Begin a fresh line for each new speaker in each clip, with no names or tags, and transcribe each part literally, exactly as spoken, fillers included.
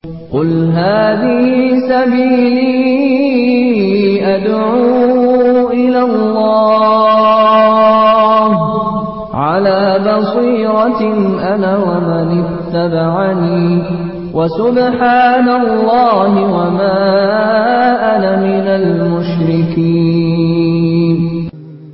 قل هذه سبيلي أدعو إلى الله على بصيرة أنا ومن اتبعني وسبحان الله وما أنا من المشركين.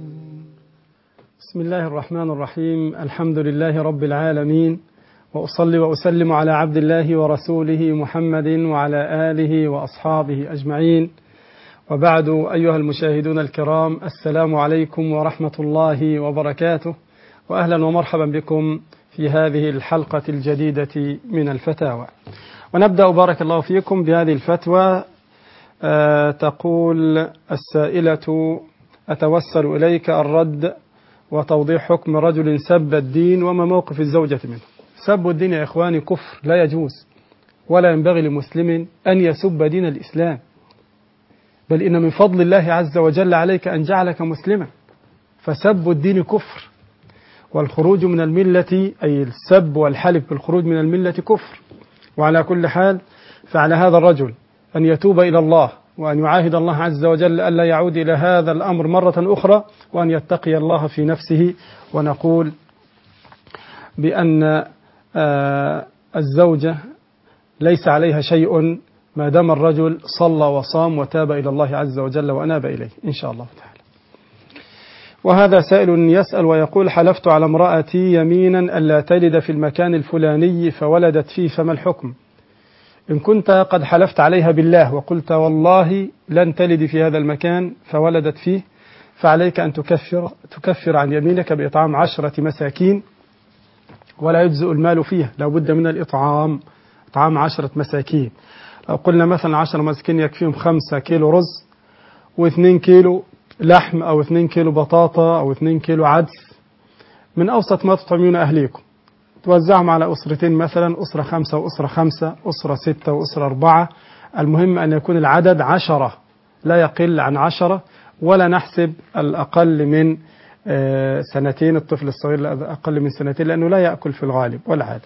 بسم الله الرحمن الرحيم. الحمد لله رب العالمين، وأصلي وأسلم على عبد الله ورسوله محمد وعلى آله وأصحابه أجمعين، وبعد. أيها المشاهدون الكرام، السلام عليكم ورحمة الله وبركاته، وأهلا ومرحبا بكم في هذه الحلقة الجديدة من الفتاوى. ونبدأ بارك الله فيكم بهذه الفتوى. أه تقول السائلة: أتوسل إليك الرد وتوضيح حكم رجل سب الدين وما موقف الزوجة منه. سب الدين يا إخواني كفر لا يجوز، ولا ينبغي لمسلم أن يسب دين الإسلام، بل إن من فضل الله عز وجل عليك أن جعلك مسلما. فسب الدين كفر، والخروج من الملة أي السب والحلف بالخروج من الملة كفر. وعلى كل حال فعلى هذا الرجل أن يتوب إلى الله، وأن يعاهد الله عز وجل ألا يعود إلى هذا الأمر مرة أخرى، وأن يتقي الله في نفسه. ونقول بأن آه الزوجة ليس عليها شيء ما دام الرجل صلى وصام وتاب إلى الله عز وجل وأناب إليه إن شاء الله تعالى. وهذا سائل يسأل ويقول: حلفت على امرأتي يمينا ألا تلد في المكان الفلاني فولدت فيه، فما الحكم؟ إن كنت قد حلفت عليها بالله وقلت والله لن تلد في هذا المكان فولدت فيه، فعليك أن تكفر, تكفر عن يمينك بإطعام عشرة مساكين، ولا يجزئ المال فيه، لا بد من الإطعام، إطعام عشرة مساكين. لو قلنا مثلا عشرة مساكين يكفيهم خمسة كيلو رز واثنين كيلو لحم أو اثنين كيلو بطاطا أو اثنين كيلو عدس، من أوسط ما تطعمون أهليكم، توزعهم على أسرتين، مثلا أسرة خمسة وأسرة خمسة، أسرة ستة وأسرة أربعة. المهم أن يكون العدد عشرة، لا يقل عن عشرة، ولا نحسب الأقل من سنتين، الطفل الصغير أقل من سنتين لأنه لا يأكل في الغالب والعادة.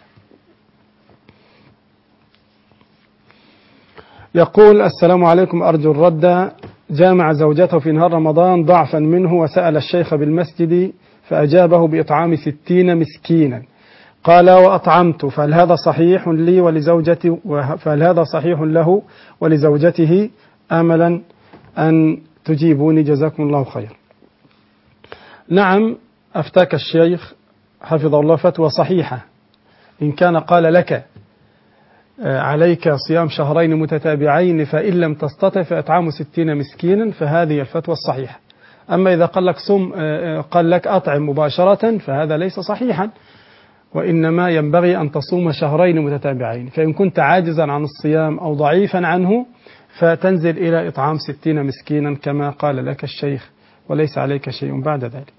يقول: السلام عليكم، أرجو الرد. جامع زوجته في نهار رمضان ضعفا منه، وسأل الشيخ بالمسجد فأجابه بإطعام ستين مسكينا، قال: وأطعمت، فهل هذا صحيح لي ولزوجتي، فهل هذا صحيح له ولزوجته؟ آملا أن تجيبوني جزاكم الله خير. نعم، أفتاك الشيخ حفظه الله فتوى صحيحة. إن كان قال لك عليك صيام شهرين متتابعين فإن لم تستطع فإطعام ستين مسكينا، فهذه الفتوى الصحيحة. أما إذا قال لك صم قال لك أطعم مباشرة فهذا ليس صحيحا، وإنما ينبغي أن تصوم شهرين متتابعين. فإن كنت عاجزا عن الصيام أو ضعيفا عنه فتنزل إلى إطعام ستين مسكينا كما قال لك الشيخ، وليس عليك شيء بعد ذلك.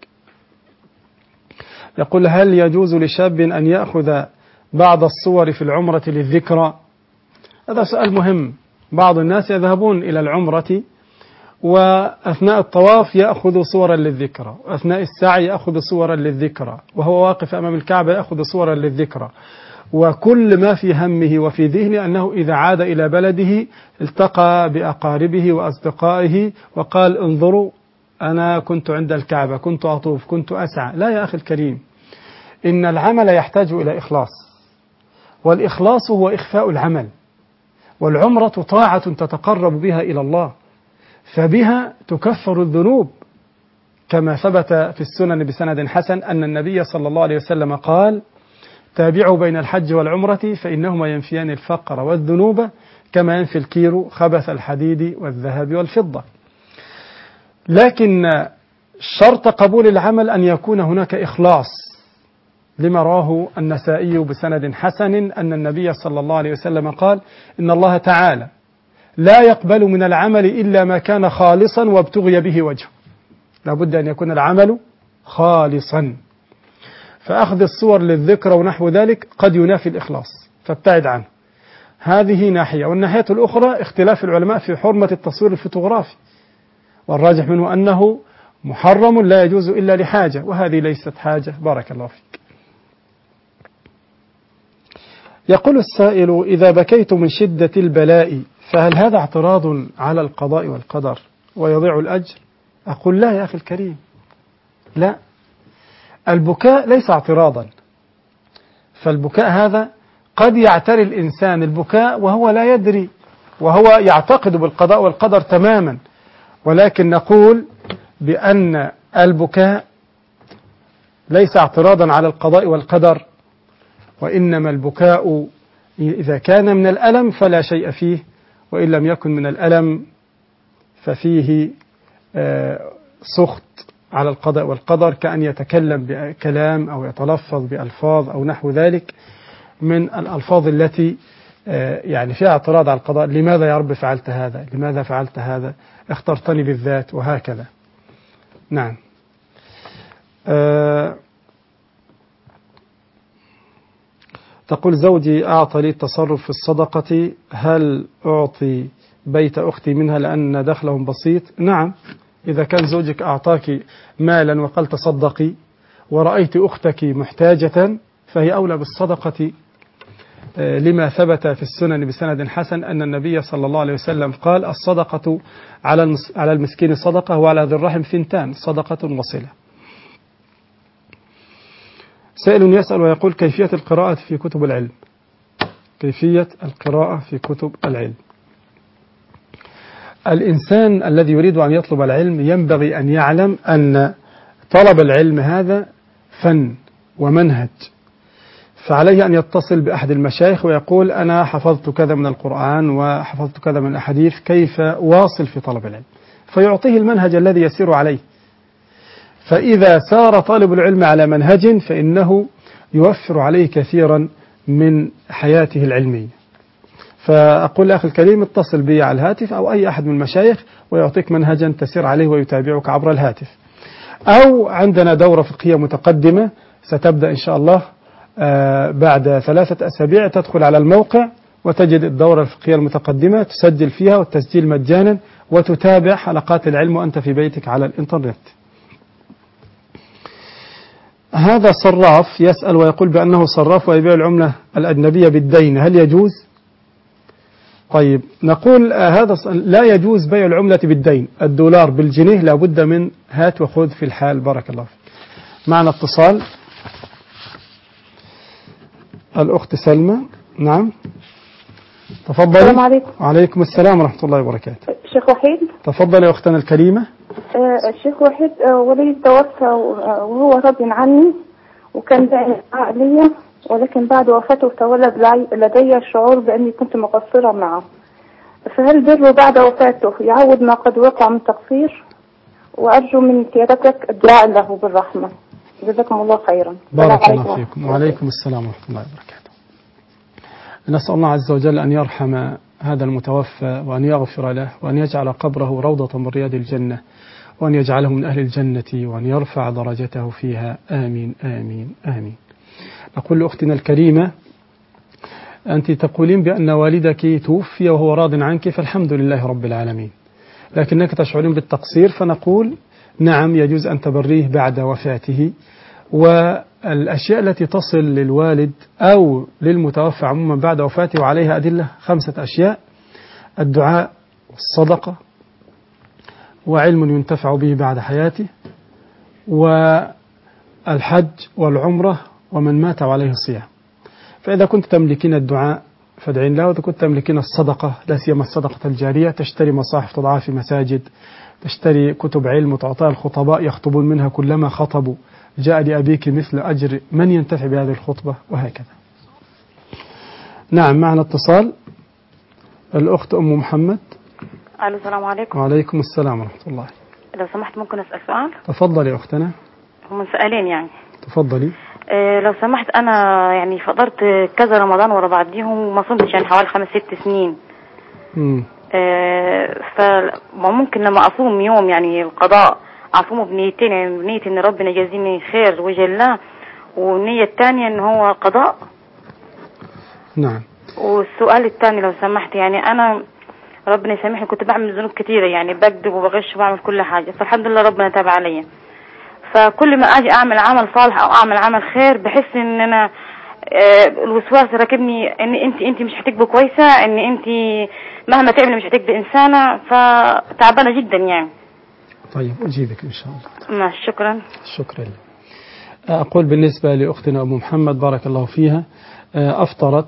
يقول: هل يجوز لشاب أن يأخذ بعض الصور في العمرة للذكرى؟ هذا سؤال مهم. بعض الناس يذهبون إلى العمرة وأثناء الطواف يأخذ صورا للذكرى، وأثناء السعي يأخذ صورا للذكرى، وهو واقف أمام الكعبة يأخذ صورا للذكرى، وكل ما في همه وفي ذهنه أنه إذا عاد إلى بلده التقى بأقاربه وأصدقائه وقال: انظروا أنا كنت عند الكعبة، كنت أطوف، كنت أسعى. لا يا أخي الكريم، إن العمل يحتاج إلى إخلاص، والإخلاص هو إخفاء العمل، والعمرة طاعة تتقرب بها إلى الله، فبها تكفر الذنوب، كما ثبت في السنن بسند حسن أن النبي صلى الله عليه وسلم قال: تابعوا بين الحج والعمرة فإنهما ينفيان الفقر والذنوب كما ينفي الكير خبث الحديد والذهب والفضة. لكن شرط قبول العمل أن يكون هناك إخلاص، لما رواه النسائي بسند حسن أن النبي صلى الله عليه وسلم قال: إن الله تعالى لا يقبل من العمل إلا ما كان خالصا وابتغي به وجهه. لابد أن يكون العمل خالصا، فأخذ الصور للذكر ونحو ذلك قد ينافي الإخلاص، فابتعد عنه. هذه ناحية. والناحية الأخرى اختلاف العلماء في حرمة التصوير الفوتوغرافي، والراجح منه أنه محرم لا يجوز إلا لحاجة، وهذه ليست حاجة. بارك الله فيك. يقول السائل: إذا بكيت من شدة البلاء فهل هذا اعتراض على القضاء والقدر ويضيع الأجر؟ أقول لا يا أخي الكريم، لا، البكاء ليس اعتراضا، فالبكاء هذا قد يعتري الإنسان البكاء وهو لا يدري، وهو يعتقد بالقضاء والقدر تماما، ولكن نقول بأن البكاء ليس اعتراضا على القضاء والقدر، وإنما البكاء إذا كان من الألم فلا شيء فيه، وإن لم يكن من الألم ففيه سخط على القضاء والقدر، كأن يتكلم بكلام أو يتلفظ بألفاظ أو نحو ذلك من الألفاظ التي يعني فيها اعتراض على القضاء. لماذا يا رب فعلت هذا؟ لماذا فعلت هذا؟ اخترتني بالذات، وهكذا. نعم. أه تقول: زوجي أعطى لي التصرف في الصدقة، هل أعطي بيت أختي منها لأن دخلهم بسيط؟ نعم، إذا كان زوجك أعطاك مالا وقال تصدقي ورأيت أختك محتاجة فهي أولى بالصدقة، لما ثبت في السنن بسند حسن أن النبي صلى الله عليه وسلم قال: الصدقة على المسكين صدقة وعلى ذي الرحم ثنتان، صدقة وصلة. سائل يسأل ويقول: كيفية القراءة في كتب العلم؟ كيفية القراءة في كتب العلم. الإنسان الذي يريد أن يطلب العلم ينبغي أن يعلم أن طلب العلم هذا فن ومنهج، فعليه أن يتصل بأحد المشايخ ويقول: أنا حفظت كذا من القرآن وحفظت كذا من الأحاديث، كيف واصل في طلب العلم؟ فيعطيه المنهج الذي يسير عليه. فإذا سار طالب العلم على منهج فإنه يوفر عليه كثيرا من حياته العلمية. فأقول لأخي الكريم: اتصل بي على الهاتف أو أي أحد من المشايخ ويعطيك منهجا تسير عليه ويتابعك عبر الهاتف. أو عندنا دورة فقهية متقدمة ستبدأ إن شاء الله بعد ثلاثة أسابيع، تدخل على الموقع وتجد الدورة الفقهية المتقدمة، تسجل فيها والتسجيل مجانا، وتتابع حلقات العلم وأنت في بيتك على الإنترنت. هذا صراف يسأل ويقول بأنه صراف ويبيع العملة الأجنبية بالدين، هل يجوز؟ طيب، نقول هذا لا يجوز بيع العملة بالدين، الدولار بالجنيه لابد من هات وخذ في الحال. بارك الله فيك. معنا اتصال، الأخت سلمى. نعم، تفضلي.
السلام عليكم.
وعليكم السلام ورحمة الله وبركاته.
شيخ وحيد.
تفضلي يا أختنا الكريمة.
آه الشيخ وحيد، آه ولي توفى وهو راض عني وكان داعي لي، ولكن بعد وفاته تولد لدي الشعور بأني كنت مقصرة معه، فهل بره بعد وفاته يعوض ما قد وقع من تقصير؟ وأرجو من سيادتك الدعاء له بالرحمة، جزاكم الله خيرا.
بارك الله فيكم. وعليكم السلام ورحمة الله وبركاته. نسأل الله عز وجل أن يرحم هذا المتوفى وأن يغفر له وأن يجعل قبره روضة من رياض الجنة وأن يجعله من أهل الجنة وأن يرفع درجته فيها، آمين آمين آمين. أقول لأختنا الكريمة: أنت تقولين بأن والدك توفي وهو راض عنك، فالحمد لله رب العالمين، لكنك تشعرين بالتقصير، فنقول نعم يجوز أن تبريه بعد وفاته. والأشياء التي تصل للوالد أو للمتوفى عموما بعد وفاته وعليها أدلة خمسة أشياء: الدعاء والصدقة وعلم ينتفع به بعد حياته والحج والعمرة ومن مات وعليه الصيام. فإذا كنت تملكين الدعاء فادعين له، وإذا كنت تملكين الصدقة لا سيما الصدقة الجارية، تشتري مصاحف تضعها في مساجد، تشتري كتب علم وتعطيها الخطباء يخطبون منها كلما خطبوا، جاء لأبيك مثل أجر من ينتفع بهذه الخطبة، وهكذا. نعم، معنا اتصال، الأخت أم محمد.
الو، السلام عليكم.
وعليكم السلام ورحمة الله.
لو سمحت ممكن أسأل سؤال؟
تفضلي يا أختنا.
هم سؤالين يعني.
تفضلي.
إيه لو سمحت، أنا يعني فطرت كذا رمضان ورا بعضيهم وما صمتش يعني حوالي خمس ست سنين.
امم
إيه فممكن لما أصوم يوم يعني القضاء أصومه بنيتين، يعني بنية إن ربنا يجازيني خير وجه الله، والنية الثانية إن هو قضاء.
نعم.
والسؤال الثاني لو سمحت، يعني أنا ربنا يسامحني كنت بعمل ذنوب كثيرة، يعني بكذب وبغش وبعمل كل حاجة، فالحمد لله ربنا تاب عليا. فكل ما اجي اعمل عمل صالح او اعمل عمل خير بحس ان انا آه الوسواس راكبني ان انت انت مش هتكبي كويسه، ان انت مهما تعملي مش هتكبي انسانه، فتعبانه جدا يعني.
طيب أجيبك إن شاء الله.
ماشي شكرا.
شكرا لك. أقول بالنسبة لأختنا أم محمد بارك الله فيها، أفطرت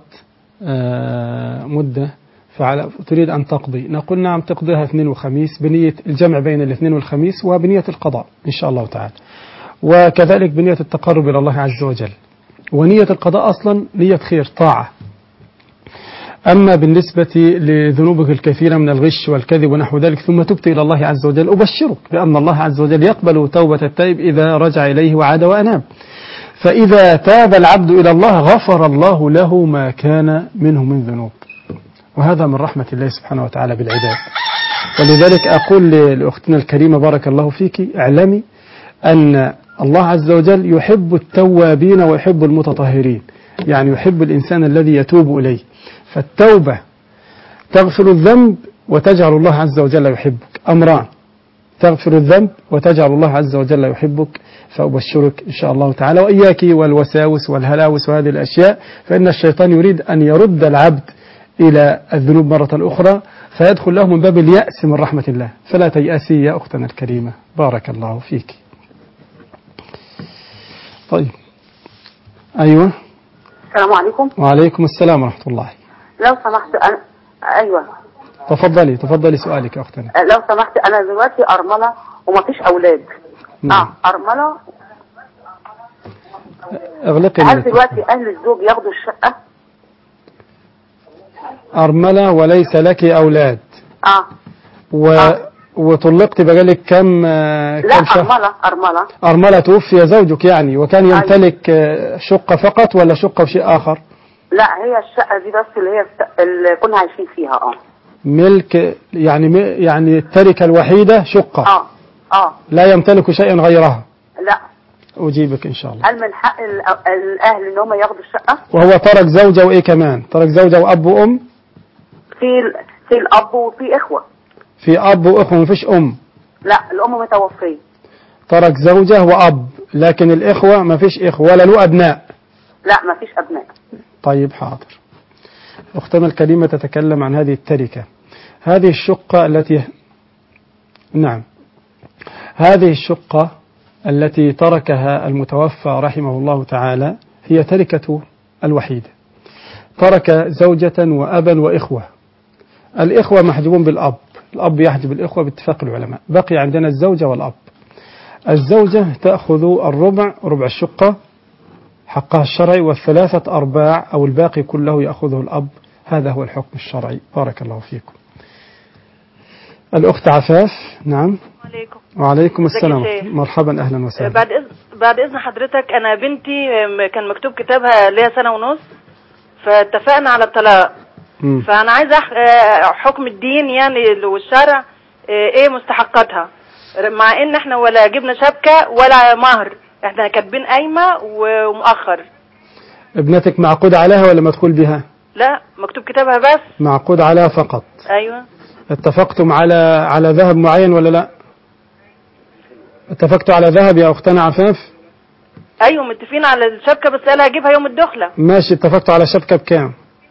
مدة فعلى تريد أن تقضي، نقول نعم تقضيها اثنين وخميس بنية الجمع بين الاثنين والخميس وبنية القضاء إن شاء الله تعالى، وكذلك بنية التقرب إلى الله عز وجل. ونية القضاء أصلا نية خير طاعة. أما بالنسبة لذنوبك الكثيرة من الغش والكذب ونحو ذلك ثم تبت إلى الله عز وجل، أبشرك بأن الله عز وجل يقبل توبة التائب إذا رجع إليه وعاد وأناب. فإذا تاب العبد إلى الله غفر الله له ما كان منه من ذنوب، وهذا من رحمة الله سبحانه وتعالى بالعباد. ولذلك أقول لأختنا الكريمة بارك الله فيك، اعلمي أن الله عز وجل يحب التوابين ويحب المتطهرين، يعني يحب الإنسان الذي يتوب إليه. فالتوبة تغفر الذنب وتجعل الله عز وجل يحبك، أمران، تغفر الذنب وتجعل الله عز وجل يحبك. فأبشرك إن شاء الله تعالى، وإياك والوساوس والهلاوس وهذه الأشياء، فإن الشيطان يريد أن يرد العبد إلى الذنوب مرة أخرى فيدخل له من باب اليأس من رحمة الله. فلا تيأسي يا أختنا الكريمة بارك الله فيك. طيب أيوة.
السلام عليكم.
وعليكم السلام ورحمة الله.
لو سمحت أنا أيوة
تفضلي تفضلي سؤالك يا أختنا.
لو سمحت أنا دلوقتي أرملة وما فيش أولاد.
نعم.
آه أرملة.
اغلقي.
هل دلوقتي أهل الزوج ياخدوا الشقة؟
أرملة وليس لك أولاد.
آه.
و... آه. وطلقت بقالك كم
لا
كم شهر؟
أرملة أرملة
أرملة توفي زوجك يعني، وكان يمتلك شقة فقط ولا شقة وشيء آخر؟
لا هي الشقة دي بس اللي هي اللي كنا عايشين فيها. اه
ملك يعني يعني التركة الوحيدة شقة.
اه اه
لا يمتلك شيئا غيرها.
لا.
أجيبك إن شاء الله.
هل من حق الأهل إن هم ياخدوا الشقة؟
وهو ترك زوجة وإيه كمان؟ ترك زوجة وأب وأم؟
في في الأب وفي إخوة.
في أب وإخوة مفيش أم؟
لا الأم متوفية.
ترك زوجة وأب، لكن الإخوة مفيش إخوة ولا له أبناء؟
لا مفيش أبناء.
طيب حاضر. أختنا الكريمة تتكلم عن هذه التركة. هذه الشقة التي نعم هذه الشقة التي تركها المتوفى رحمه الله تعالى هي تركته الوحيدة. ترك زوجة وأبا وإخوة. الإخوة محجوبون بالأب، الأب يحجب الإخوة باتفاق العلماء. بقي عندنا الزوجة والأب. الزوجة تأخذ الربع ربع الشقة حقها الشرعي، والثلاثة أرباع أو الباقي كله يأخذه الأب. هذا هو الحكم الشرعي. بارك الله فيكم. الأخت عفاف. نعم.
عليكم.
وعليكم السلام. مرحبا أهلا وسهلا.
بعد إذن بعد إذن حضرتك، أنا بنتي كان مكتوب كتابها ليها سنة ونص، فاتفقنا على الطلاق. م. فأنا عايزة حكم الدين يعني والشرع إيه مستحقاتها، مع إن إحنا ولا جبنا شبكة ولا مهر، إحنا كاتبين قايمة ومؤخر.
ابنتك معقود عليها ولا مدخول بها؟
لا مكتوب كتابها بس.
معقود عليها فقط.
أيوة.
اتفقتم على على ذهب معين ولا لا؟ اتفقتوا على ذهب يا أختنا عفاف؟
أيوة متفقين على الشبكة، بس قالها هجيبها يوم الدخلة.
ماشي. اتفقتوا على شبكة بكام؟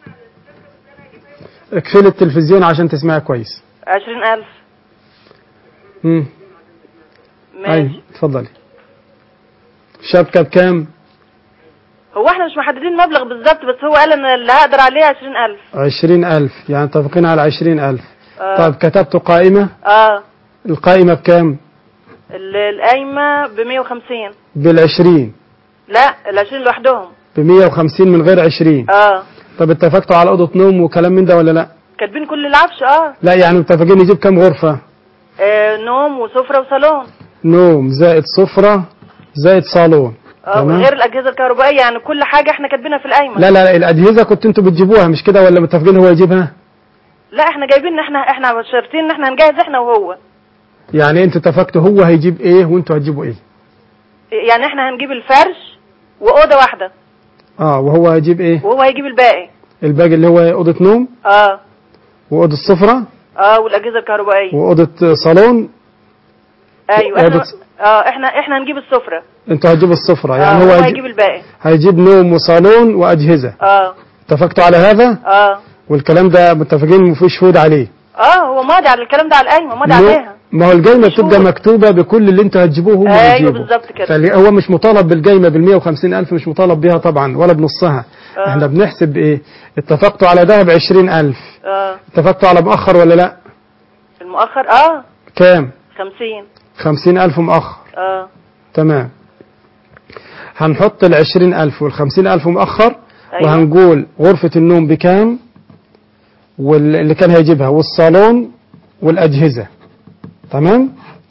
اقفل التلفزيون عشان تسمعي كويس.
عشرين ألف.
امم
ماشي.
أيوة اتفضلي. شبكة بكام؟
هو احنا مش محددين مبلغ بالظبط، بس هو قال ان اللي هقدر عليه عشرين ألف.
عشرين ألف يعني متفقين على عشرين ألف.
آه.
طيب كتبتوا قائمة؟
اه.
القائمة بكام؟
القايمة بمية وخمسين.
بالعشرين؟
لا العشرين لوحدهم.
بمية وخمسين من غير عشرين.
اه.
طب اتفقتوا على أوضة نوم وكلام من ده ولا لا؟
كاتبين كل العفش. اه.
لا يعني متفقين يجيب كام غرفة؟
آه نوم وسفرة وصالون.
نوم زائد سفرة زائد صالون.
اه وغير الأجهزة الكهربائية، يعني كل حاجة احنا كاتبينها في القايمة.
لا لا الأجهزة كنت انتوا بتجيبوها مش كده ولا متفقين هو يجيبها؟
لا احنا جايبين ان احنا احنا شرطين ان احنا هنجهز احنا وهو.
يعني انتوا اتفقتوا هو هيجيب ايه وانتوا هتجيبوا ايه؟
يعني احنا هنجيب الفرش وأوضة واحدة.
اه وهو هيجيب ايه؟
وهو هيجيب الباقي.
الباقي اللي هو أوضة نوم؟
اه.
وأوضة سفرة؟
اه والأجهزة الكهربائية.
وأوضة صالون؟
ايوه.
أوضة,
اه احنا احنا هنجيب السفرة.
انتوا هتجيبوا السفرة يعني.
آه
هو
هيجيب الباقي.
هيجيب نوم وصالون وأجهزة.
اه
اتفقتوا على هذا؟
اه
والكلام ده متفقين مفيش شهود عليه؟
اه هو ماضي على الكلام ده على القايمة، ماضي عليها.
ما هو القايمة بتبقى مكتوبة بكل اللي انتوا هتجيبوه هم
ايوه
هيجيبوا.
بالظبط كده.
فهو مش مطالب بالقايمة بالمية وخمسين ألف، مش مطالب بيها طبعا ولا بنصها. آه. احنا بنحسب ايه؟ اتفقتوا على ذهب عشرين ألف.
اه
اتفقتوا على مؤخر ولا لا؟
المؤخر اه
كام؟
خمسين.
خمسين ألف مؤخر.
اه
تمام. هنحط العشرين ألف والخمسين ألف مؤخر. أيوة. وهنقول غرفة النوم بكام واللي كان هيجيبها والصالون والأجهزة. تمام.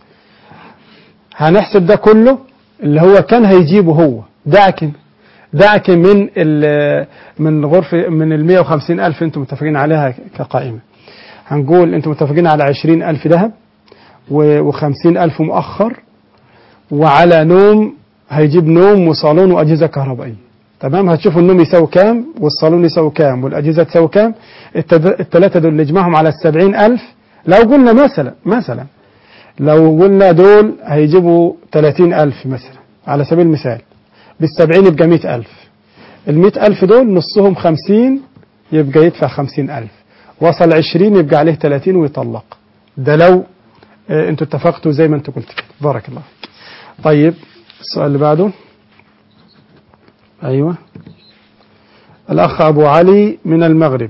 هنحسب ده كله اللي هو كان هيجيبه هو. دعك دعك من من غرفة من ال مية وخمسين ألف انتم متفقين عليها كقائمة. هنقول انتم متفقين على عشرين ألف ذهب وخمسين ألف مؤخر، وعلى نوم هيجيب نوم وصالون وأجهزة كهربائية. تمام. هتشوفوا النوم يساوي كام والصالون يساوي كام والأجهزة تساوي كام. الثلاثة دول نجمعهم على السبعين ألف. لو قلنا مثلا مثلا لو قلنا دول هيجيبوا ثلاثين ألف مثلا على سبيل المثال، بالسبعين يبقى مئة ألف. المئة ألف دول نصهم خمسين يبقى يدفع خمسين ألف، وصل عشرين يبقى عليه ثلاثين ويطلق. ده لو اه انتوا اتفقتوا زي ما انتوا قلت كده. بارك الله. طيب السؤال اللي بعده. أيوة الأخ أبو علي من المغرب،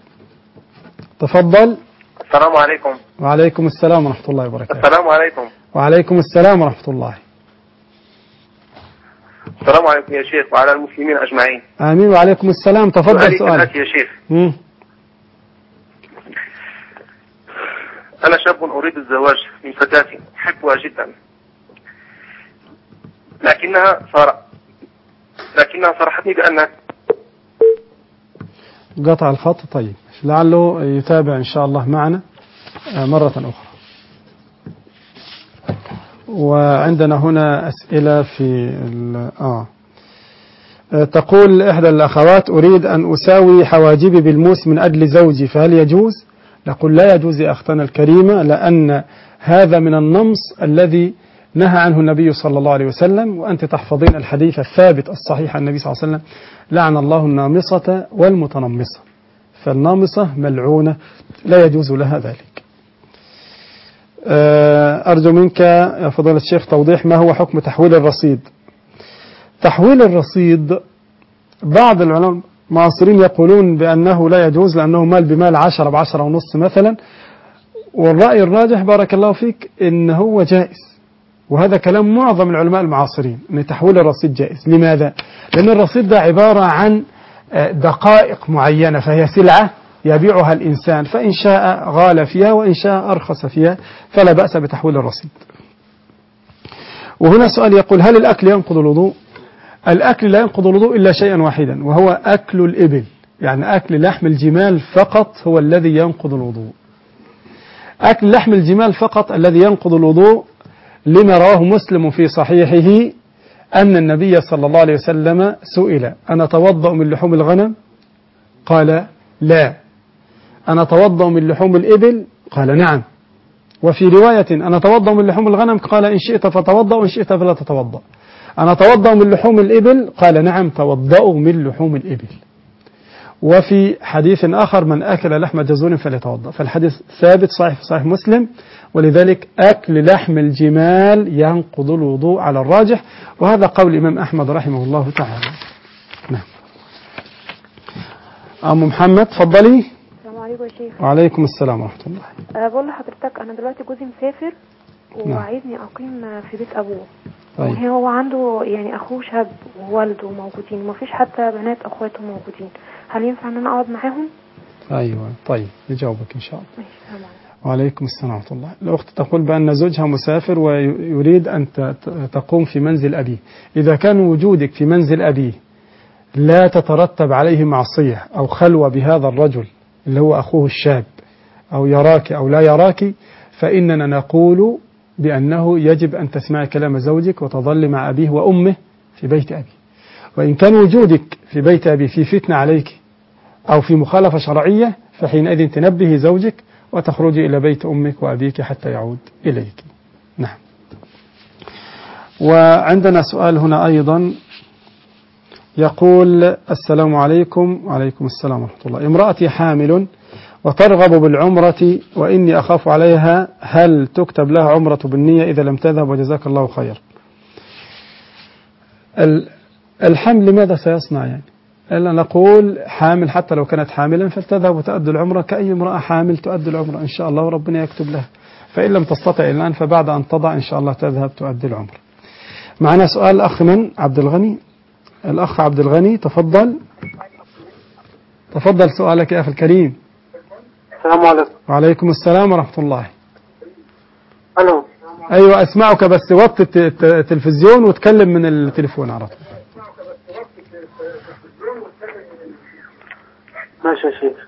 تفضل.
السلام عليكم.
وعليكم السلام ورحمة الله وبركاته.
السلام عليكم.
وعليكم السلام ورحمة الله.
السلام عليكم يا شيخ وعلى المسلمين أجمعين.
آمين. وعليكم السلام. تفضل سؤالك
يا شيخ.
مم.
أنا شاب أريد الزواج من فتاة أحبها جدا، لكنها صار لكنها صرحتني بأن
قطع الخط. طيب لعله يتابع إن شاء الله معنا مرة أخرى. وعندنا هنا أسئلة في آه تقول إحدى الأخوات: أريد أن أساوي حواجبي بالموس من أجل زوجي، فهل يجوز؟ نقول لا يجوز يا أختنا الكريمة، لأن هذا من النمص الذي نهى عنه النبي صلى الله عليه وسلم، وأنت تحفظين الحديث الثابت الصحيح عن النبي صلى الله عليه وسلم: لعن الله النامصة والمتنمصة. فالنامصة ملعونة لا يجوز لها ذلك. أرجو منك يا فضيلة الشيخ توضيح ما هو حكم تحويل الرصيد. تحويل الرصيد بعض العلماء المعاصرين يقولون بأنه لا يجوز، لأنه مال بمال عشرة بعشرة ونص مثلا، والرأي الراجح بارك الله فيك إن هو جائز، وهذا كلام معظم العلماء المعاصرين أن تحويل الرصيد جائز. لماذا؟ لأن الرصيد ده عبارة عن دقائق معينة، فهي سلعة يبيعها الإنسان، فإن شاء غال فيها وإن شاء أرخص فيها فلا بأس بتحويل الرصيد. وهنا سؤال يقول: هل الأكل ينقض الوضوء؟ الأكل لا ينقض الوضوء إلا شيئا واحدا، وهو أكل الإبل، يعني أكل لحم الجمال فقط هو الذي ينقض الوضوء. أكل لحم الجمال فقط الذي ينقض الوضوء، لما رواه مسلم في صحيحه أن النبي صلى الله عليه وسلم سئل: أنا أتوضأ من لحوم الغنم؟ قال لا. أنا أتوضأ من لحوم الإبل؟ قال نعم. وفي رواية: أنا أتوضأ من لحوم الغنم؟ قال إن شئت فتوضأ وإن شئت فلا تتوضأ. أنا أتوضأ من لحوم الإبل؟ قال نعم توضأوا من لحوم الإبل. وفي حديث آخر: من أكل لحم جزور فليتوضأ. فالحديث ثابت صحيح في صحيح مسلم، ولذلك أكل لحم الجمال ينقض الوضوء على الراجح، وهذا قول الإمام أحمد رحمه الله تعالى. نعم. أم محمد تفضلي.
السلام عليكم يا شيخ.
وعليكم السلام ورحمة الله.
أه بقول لحضرتك أنا دلوقتي جوزي مسافر وعايزني أقيم في بيت أبوه. طيب. وهو عنده يعني أخوه شاب ووالده موجودين، ومفيش حتى بنات أخواته موجودين، هل ينفع أن أنا أقعد معاهم؟
أيوة طيب نجاوبك إن شاء الله.
ماشي.
وعليكم السلام ورحمة الله. الأخت تقول بأن زوجها مسافر ويريد أن تقوم في منزل أبيه. إذا كان وجودك في منزل أبيه لا تترتب عليه معصية أو خلوة بهذا الرجل اللي هو أخوه الشاب، أو يراك أو لا يراك، فإننا نقول بأنه يجب أن تسمع كلام زوجك وتظل مع أبيه وأمه في بيت أبيه. وإن كان وجودك في بيت أبيه في فتنة عليك أو في مخالفة شرعية، فحينئذ تنبه زوجك وتخرجي إلى بيت أمك وأبيك حتى يعود إليك. نعم. وعندنا سؤال هنا أيضا يقول: السلام عليكم. وعليكم السلام ورحمة الله. امرأتي حامل وترغب بالعمرة وإني أخاف عليها، هل تكتب لها عمرة بالنية إذا لم تذهب؟ وجزاك الله خير. الحمل ماذا سيصنع يعني؟ إلا نقول حامل حتى لو كانت حاملا فلتذهب وتؤدي العمرة كأي امرأة حامل تؤدي العمرة إن شاء الله، وربنا يكتب لها. فإن لم تستطع الآن فبعد أن تضع إن شاء الله تذهب تؤدي العمرة. معنا سؤال الأخ من عبد الغني. الأخ عبد الغني تفضل. تفضل سؤالك يا أخي الكريم.
السلام عليكم.
وعليكم السلام ورحمة الله.
ألو.
أيوة أسمعك، بس وطي التلفزيون وتكلم من التليفون على طول.
ماشي يا شيخ.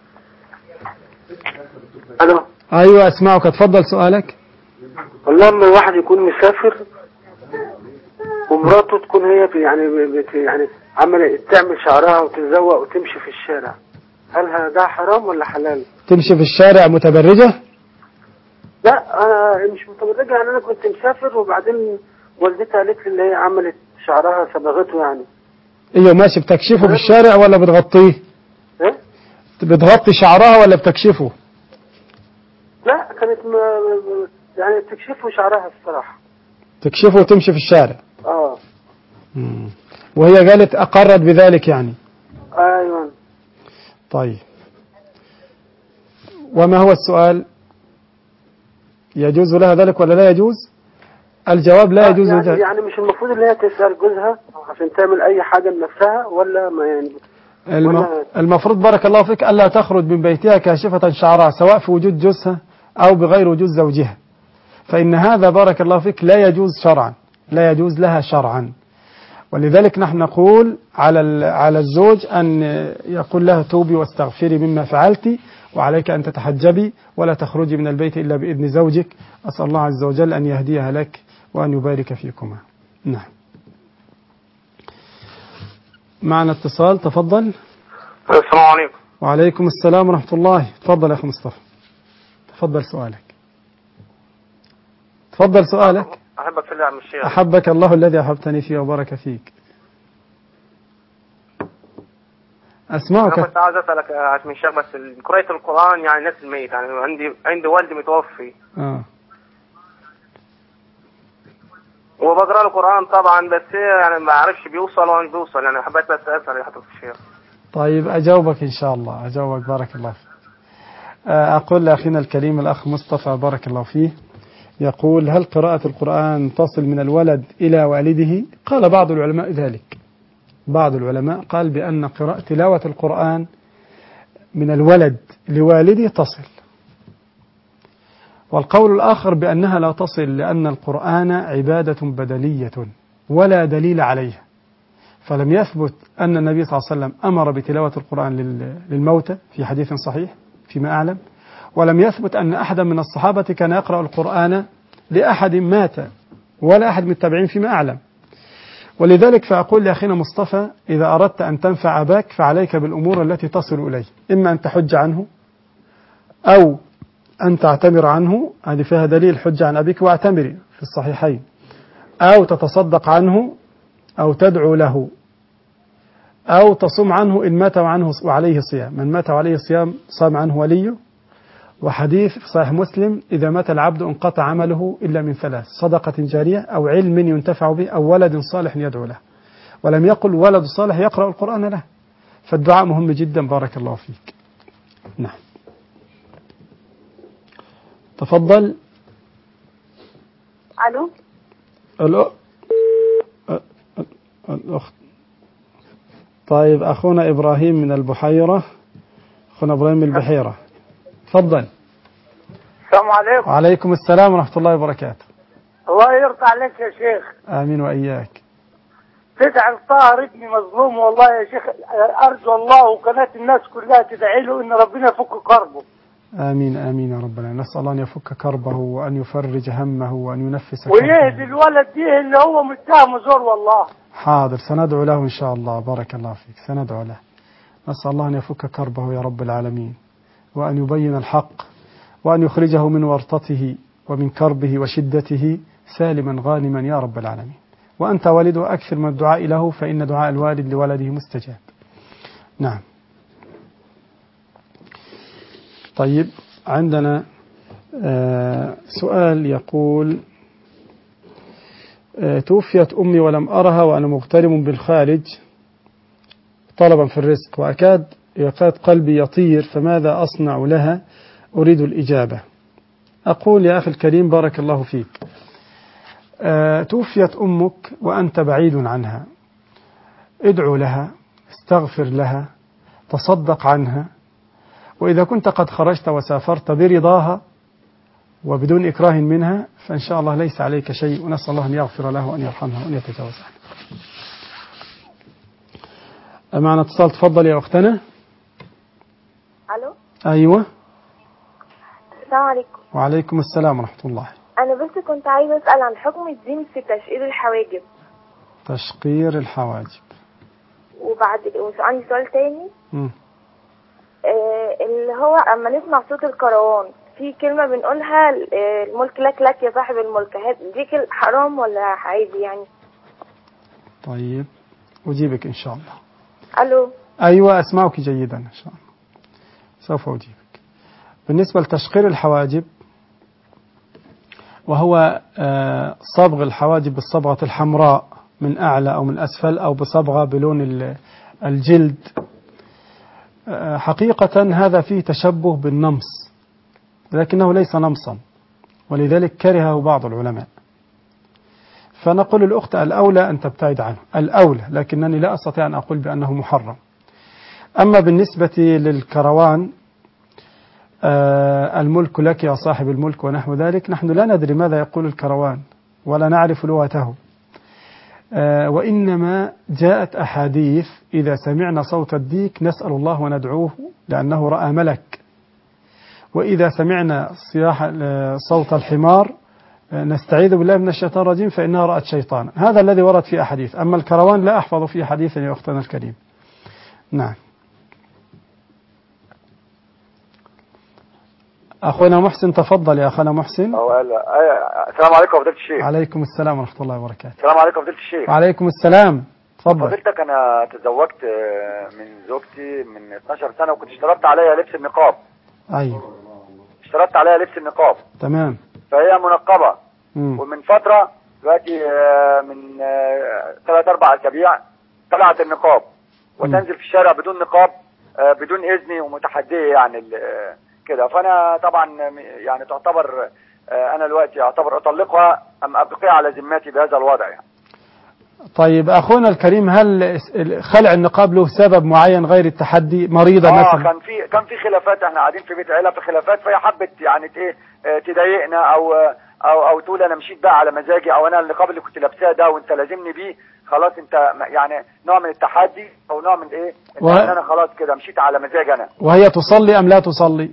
ألو.
أيوة أسمعك، تفضل سؤالك.
والله لما الواحد يكون مسافر ومراته تكون هي يعني يعني عمل تعمل شعرها وتتزوق وتمشي في الشارع، هل ده حرام ولا حلال؟
تمشي في الشارع متبرجة؟
لا أنا مش متبرجة، يعني أنا كنت مسافر وبعدين والدتها قالت لي اللي هي عملت شعرها صبغته يعني.
ايوه ماشي. بتكشفه في الشارع ولا بتغطيه؟
ايه؟
بتغطي شعرها ولا بتكشفه؟
لا كانت م... يعني تكشفه شعرها الصراحة.
تكشفه وتمشي في الشارع؟
اه.
مم. وهي قالت أقرت بذلك يعني؟
ايوه.
طيب وما هو السؤال؟ يجوز لها ذلك ولا لا يجوز؟ الجواب لا يجوز
يعني
ذلك.
يعني مش المفروض ان هي تسأل جوزها عشان تعمل اي حاجة لنفسها ولا ما يعني؟
الم... ولا المفروض بارك الله فيك ألا تخرج من بيتها كاشفة شعرها سواء في وجود جوزها أو بغير وجود زوجها، فإن هذا بارك الله فيك لا يجوز شرعا، لا يجوز لها شرعا. ولذلك نحن نقول على على الزوج أن يقول لها توبي واستغفري مما فعلتي، وعليك أن تتحجبي ولا تخرجي من البيت إلا بإذن زوجك. أسأل الله عز وجل أن يهديها لك وأن يبارك فيكما. نعم. معنا اتصال، تفضل.
السلام عليكم.
وعليكم السلام ورحمة الله. تفضل يا أخي مصطفى، تفضل سؤالك. تفضل سؤالك.
أحبك في الله يا عم الشيخ.
أحبك الله الذي أحبتني فيه وبارك فيك. أسمعك.
أنا كنت عايز أسألك يا عم الشيخ، بس قراءة القرآن يعني الناس الميت، يعني عندي عندي والدي متوفي.
آه.
وبقرأ القرآن طبعا، بس يعني ما أعرفش بيوصل ولا مش بيوصل، يعني حبيت بس أسأل يا حضرة الشيخ.
طيب أجاوبك إن شاء الله، أجاوبك بارك الله فيك. أقول لأخينا الكريم الأخ مصطفى بارك الله فيه، يقول: هل قراءة القرآن تصل من الولد إلى والده؟ قال بعض العلماء ذلك. بعض العلماء قال بأن قراءة تلاوة القرآن من الولد لوالده تصل، والقول الآخر بأنها لا تصل، لأن القرآن عبادة بدنية ولا دليل عليها، فلم يثبت أن النبي صلى الله عليه وسلم أمر بتلاوة القرآن للموتى في حديث صحيح فيما أعلم، ولم يثبت أن أحدا من الصحابة كان يقرأ القرآن لأحد مات ولا أحد من التابعين فيما أعلم. ولذلك فأقول لأخينا مصطفى: إذا أردت أن تنفع أباك فعليك بالأمور التي تصل إليه، إما أن تحج عنه أو أن تعتمر عنه، هذه فيها دليل حج عن أبيك واعتمري في الصحيحين، أو تتصدق عنه أو تدعو له أو تصوم عنه إن مات وعنه وعليه صيام، من مات وعليه صيام صام عنه وليه. وحديث في صحيح مسلم: إذا مات العبد انقطع عمله إلا من ثلاث: صدقة جارية أو علم ينتفع به أو ولد صالح يدعو له. ولم يقل ولد صالح يقرأ القرآن له، فالدعاء مهم جدا بارك الله فيك. نعم. تفضل.
ألو.
الأ... الأخت. طيب أخونا إبراهيم من البحيرة، أخونا إبراهيم من البحيرة، تفضل.
السلام عليكم.
وعليكم السلام ورحمة الله وبركاته.
الله يرضى عليك يا شيخ.
آمين وإياك.
تدعي الطاهر ابني مظلوم والله يا شيخ، أرجو الله وقناة الناس كلها تدعي له إن ربنا يفك كربه.
آمين آمين يا ربنا، نسأل الله أن يفك كربه وأن يفرج همه وأن ينفس كربه
ويهدي الولد دي اللي هو متهم زور والله.
حاضر، سندعو له إن شاء الله بارك الله فيك، سندعو له. نسأل الله أن يفك كربه يا رب العالمين، وأن يبين الحق، وأن يخرجه من ورطته ومن كربه وشدته، سالما غانما يا رب العالمين. وأنت والده أكثر من الدعاء له، فإن دعاء الوالد لولده مستجاب. نعم. طيب، عندنا آه سؤال يقول: آه توفيت أمي ولم أرها وأنا مغترم بالخارج طلبا في الرزق، وأكاد يكاد قلبي يطير، فماذا أصنع لها؟ أريد الإجابة. أقول يا أخي الكريم بارك الله فيك، آه توفيت أمك وأنت بعيد عنها، ادعو لها، استغفر لها، تصدق عنها، وإذا كنت قد خرجت وسافرت برضاها وبدون إكراه منها فإن شاء الله ليس عليك شيء، ونسأل الله أن يغفر له وأن يرحمها وأن يتجاوز عنه. معنا اتصال، تفضل يا أختنا.
ألو.
أيوة.
السلام عليكم.
وعليكم السلام ورحمة الله.
أنا بس كنت عايزة أسأل عن حكم الدين في تشقير الحواجب.
تشقير الحواجب.
وبعد وعندي سؤال تاني.
م.
آه اللي هو أما نسمع صوت الكروان في كلمة بنقولها، الملك لك لك يا صاحب الملك، دي حرام ولا عادي يعني؟
طيب أجيبك إن شاء الله.
ألو.
أيوة أسمعك جيدا إن شاء الله، سوف أجيبك. بالنسبة لتشقير الحواجب، وهو صبغ الحواجب بالصبغة الحمراء من أعلى أو من أسفل، أو بصبغة بلون الجلد، حقيقة هذا فيه تشبه بالنمص، لكنه ليس نمصا، ولذلك كرهه بعض العلماء. فنقول الأخت الأولى أن تبتعد عنه، الأولى، لكنني لا أستطيع أن أقول بأنه محرم. أما بالنسبة للكروان، آه الملك لك يا صاحب الملك ونحو ذلك، نحن لا ندري ماذا يقول الكروان ولا نعرف لغته، آه وإنما جاءت أحاديث: إذا سمعنا صوت الديك نسأل الله وندعوه لأنه رأى ملك، وإذا سمعنا صياح صوت الحمار نستعيذ بالله من الشيطان الرجيم فإنها رأت شيطانا. هذا الذي ورد في أحاديث. أما الكروان لا أحفظ فيه حديثا يا أختنا الكريم. نعم. أخونا محسن، تفضل يا أخونا محسن.
السلام عليكم فضيلة الشيخ.
عليكم السلام ورحمة الله وبركاته.
السلام عليكم فضيلة الشيخ.
وعليكم السلام، تفضل.
فضيلتك أنا تزوجت من زوجتي من اثناشر سنة، وكنت اشترطت عليها لبس النقاب.
أيوه.
اشترطت عليها لبس النقاب.
تمام.
فهي منقبة.
مم.
ومن فترة دلوقتي من ثلاث أربع أسابيع طلعت النقاب وتنزل في الشارع بدون نقاب، بدون إذني ومتحدية يعني كده. فأنا طبعا يعني تعتبر أنا دلوقتي أعتبر أطلقها أم أبقي على ذمتي بهذا الوضع يعني.
طيب أخونا الكريم، هل خلع النقاب له سبب معين غير التحدي؟ مريضة
آه
مثلا؟
كان في كان في خلافات، احنا قاعدين في بيت عيلة في خلافات، فهي حبت يعني ايه تضايقنا او او او تقول انا مشيت بقى على مزاجي، او انا النقاب اللي كنت لابساه ده وانت لازمني بيه، خلاص انت يعني نوع من التحدي او نوع من ايه و... ان انا خلاص كده مشيت على مزاجي انا.
وهي تصلي ام لا تصلي؟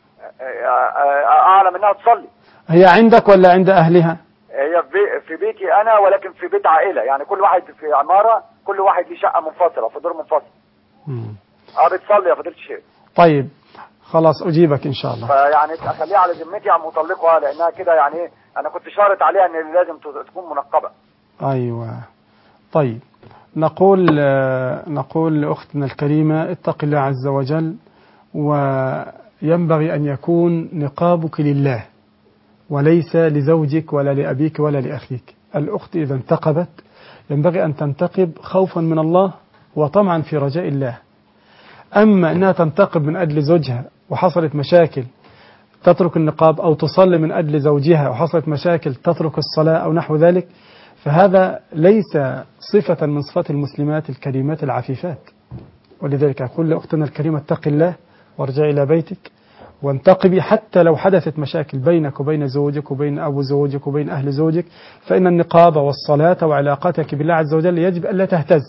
اعلم انها تصلي.
هي عندك ولا عند اهلها؟
هي في بيتي انا، ولكن في بيت عائلة، يعني كل واحد في عمارة، كل واحد ليه شقة منفصلة في دور منفصل.
امم
اه بتصلي يا فضيلة الشيخ.
طيب خلاص أجيبك إن شاء الله.
فيعني أخليها على ذمتي عم مطلقها، لأنها كده يعني إيه، أنا كنت شارط عليها إن لازم تكون منقبة.
أيوة. طيب نقول نقول لأختنا الكريمة اتق الله عز وجل، وينبغي أن يكون نقابك لله وليس لزوجك ولا لأبيك ولا لأخيك. الأخت إذا انتقبت ينبغي أن تنتقب خوفا من الله وطمعا في رجاء الله. أما أنها تنتقب من أجل زوجها وحصلت مشاكل تترك النقاب، أو تصلي من أجل زوجها وحصلت مشاكل تترك الصلاة أو نحو ذلك، فهذا ليس صفة من صفات المسلمات الكريمات العفيفات. ولذلك أقول لأختنا الكريمة اتق الله وارجعي إلى بيتك وانتقبي، حتى لو حدثت مشاكل بينك وبين زوجك وبين أبو زوجك وبين أهل زوجك، فإن النقاب والصلاة وعلاقتك بالله عز وجل يجب ألا تهتز.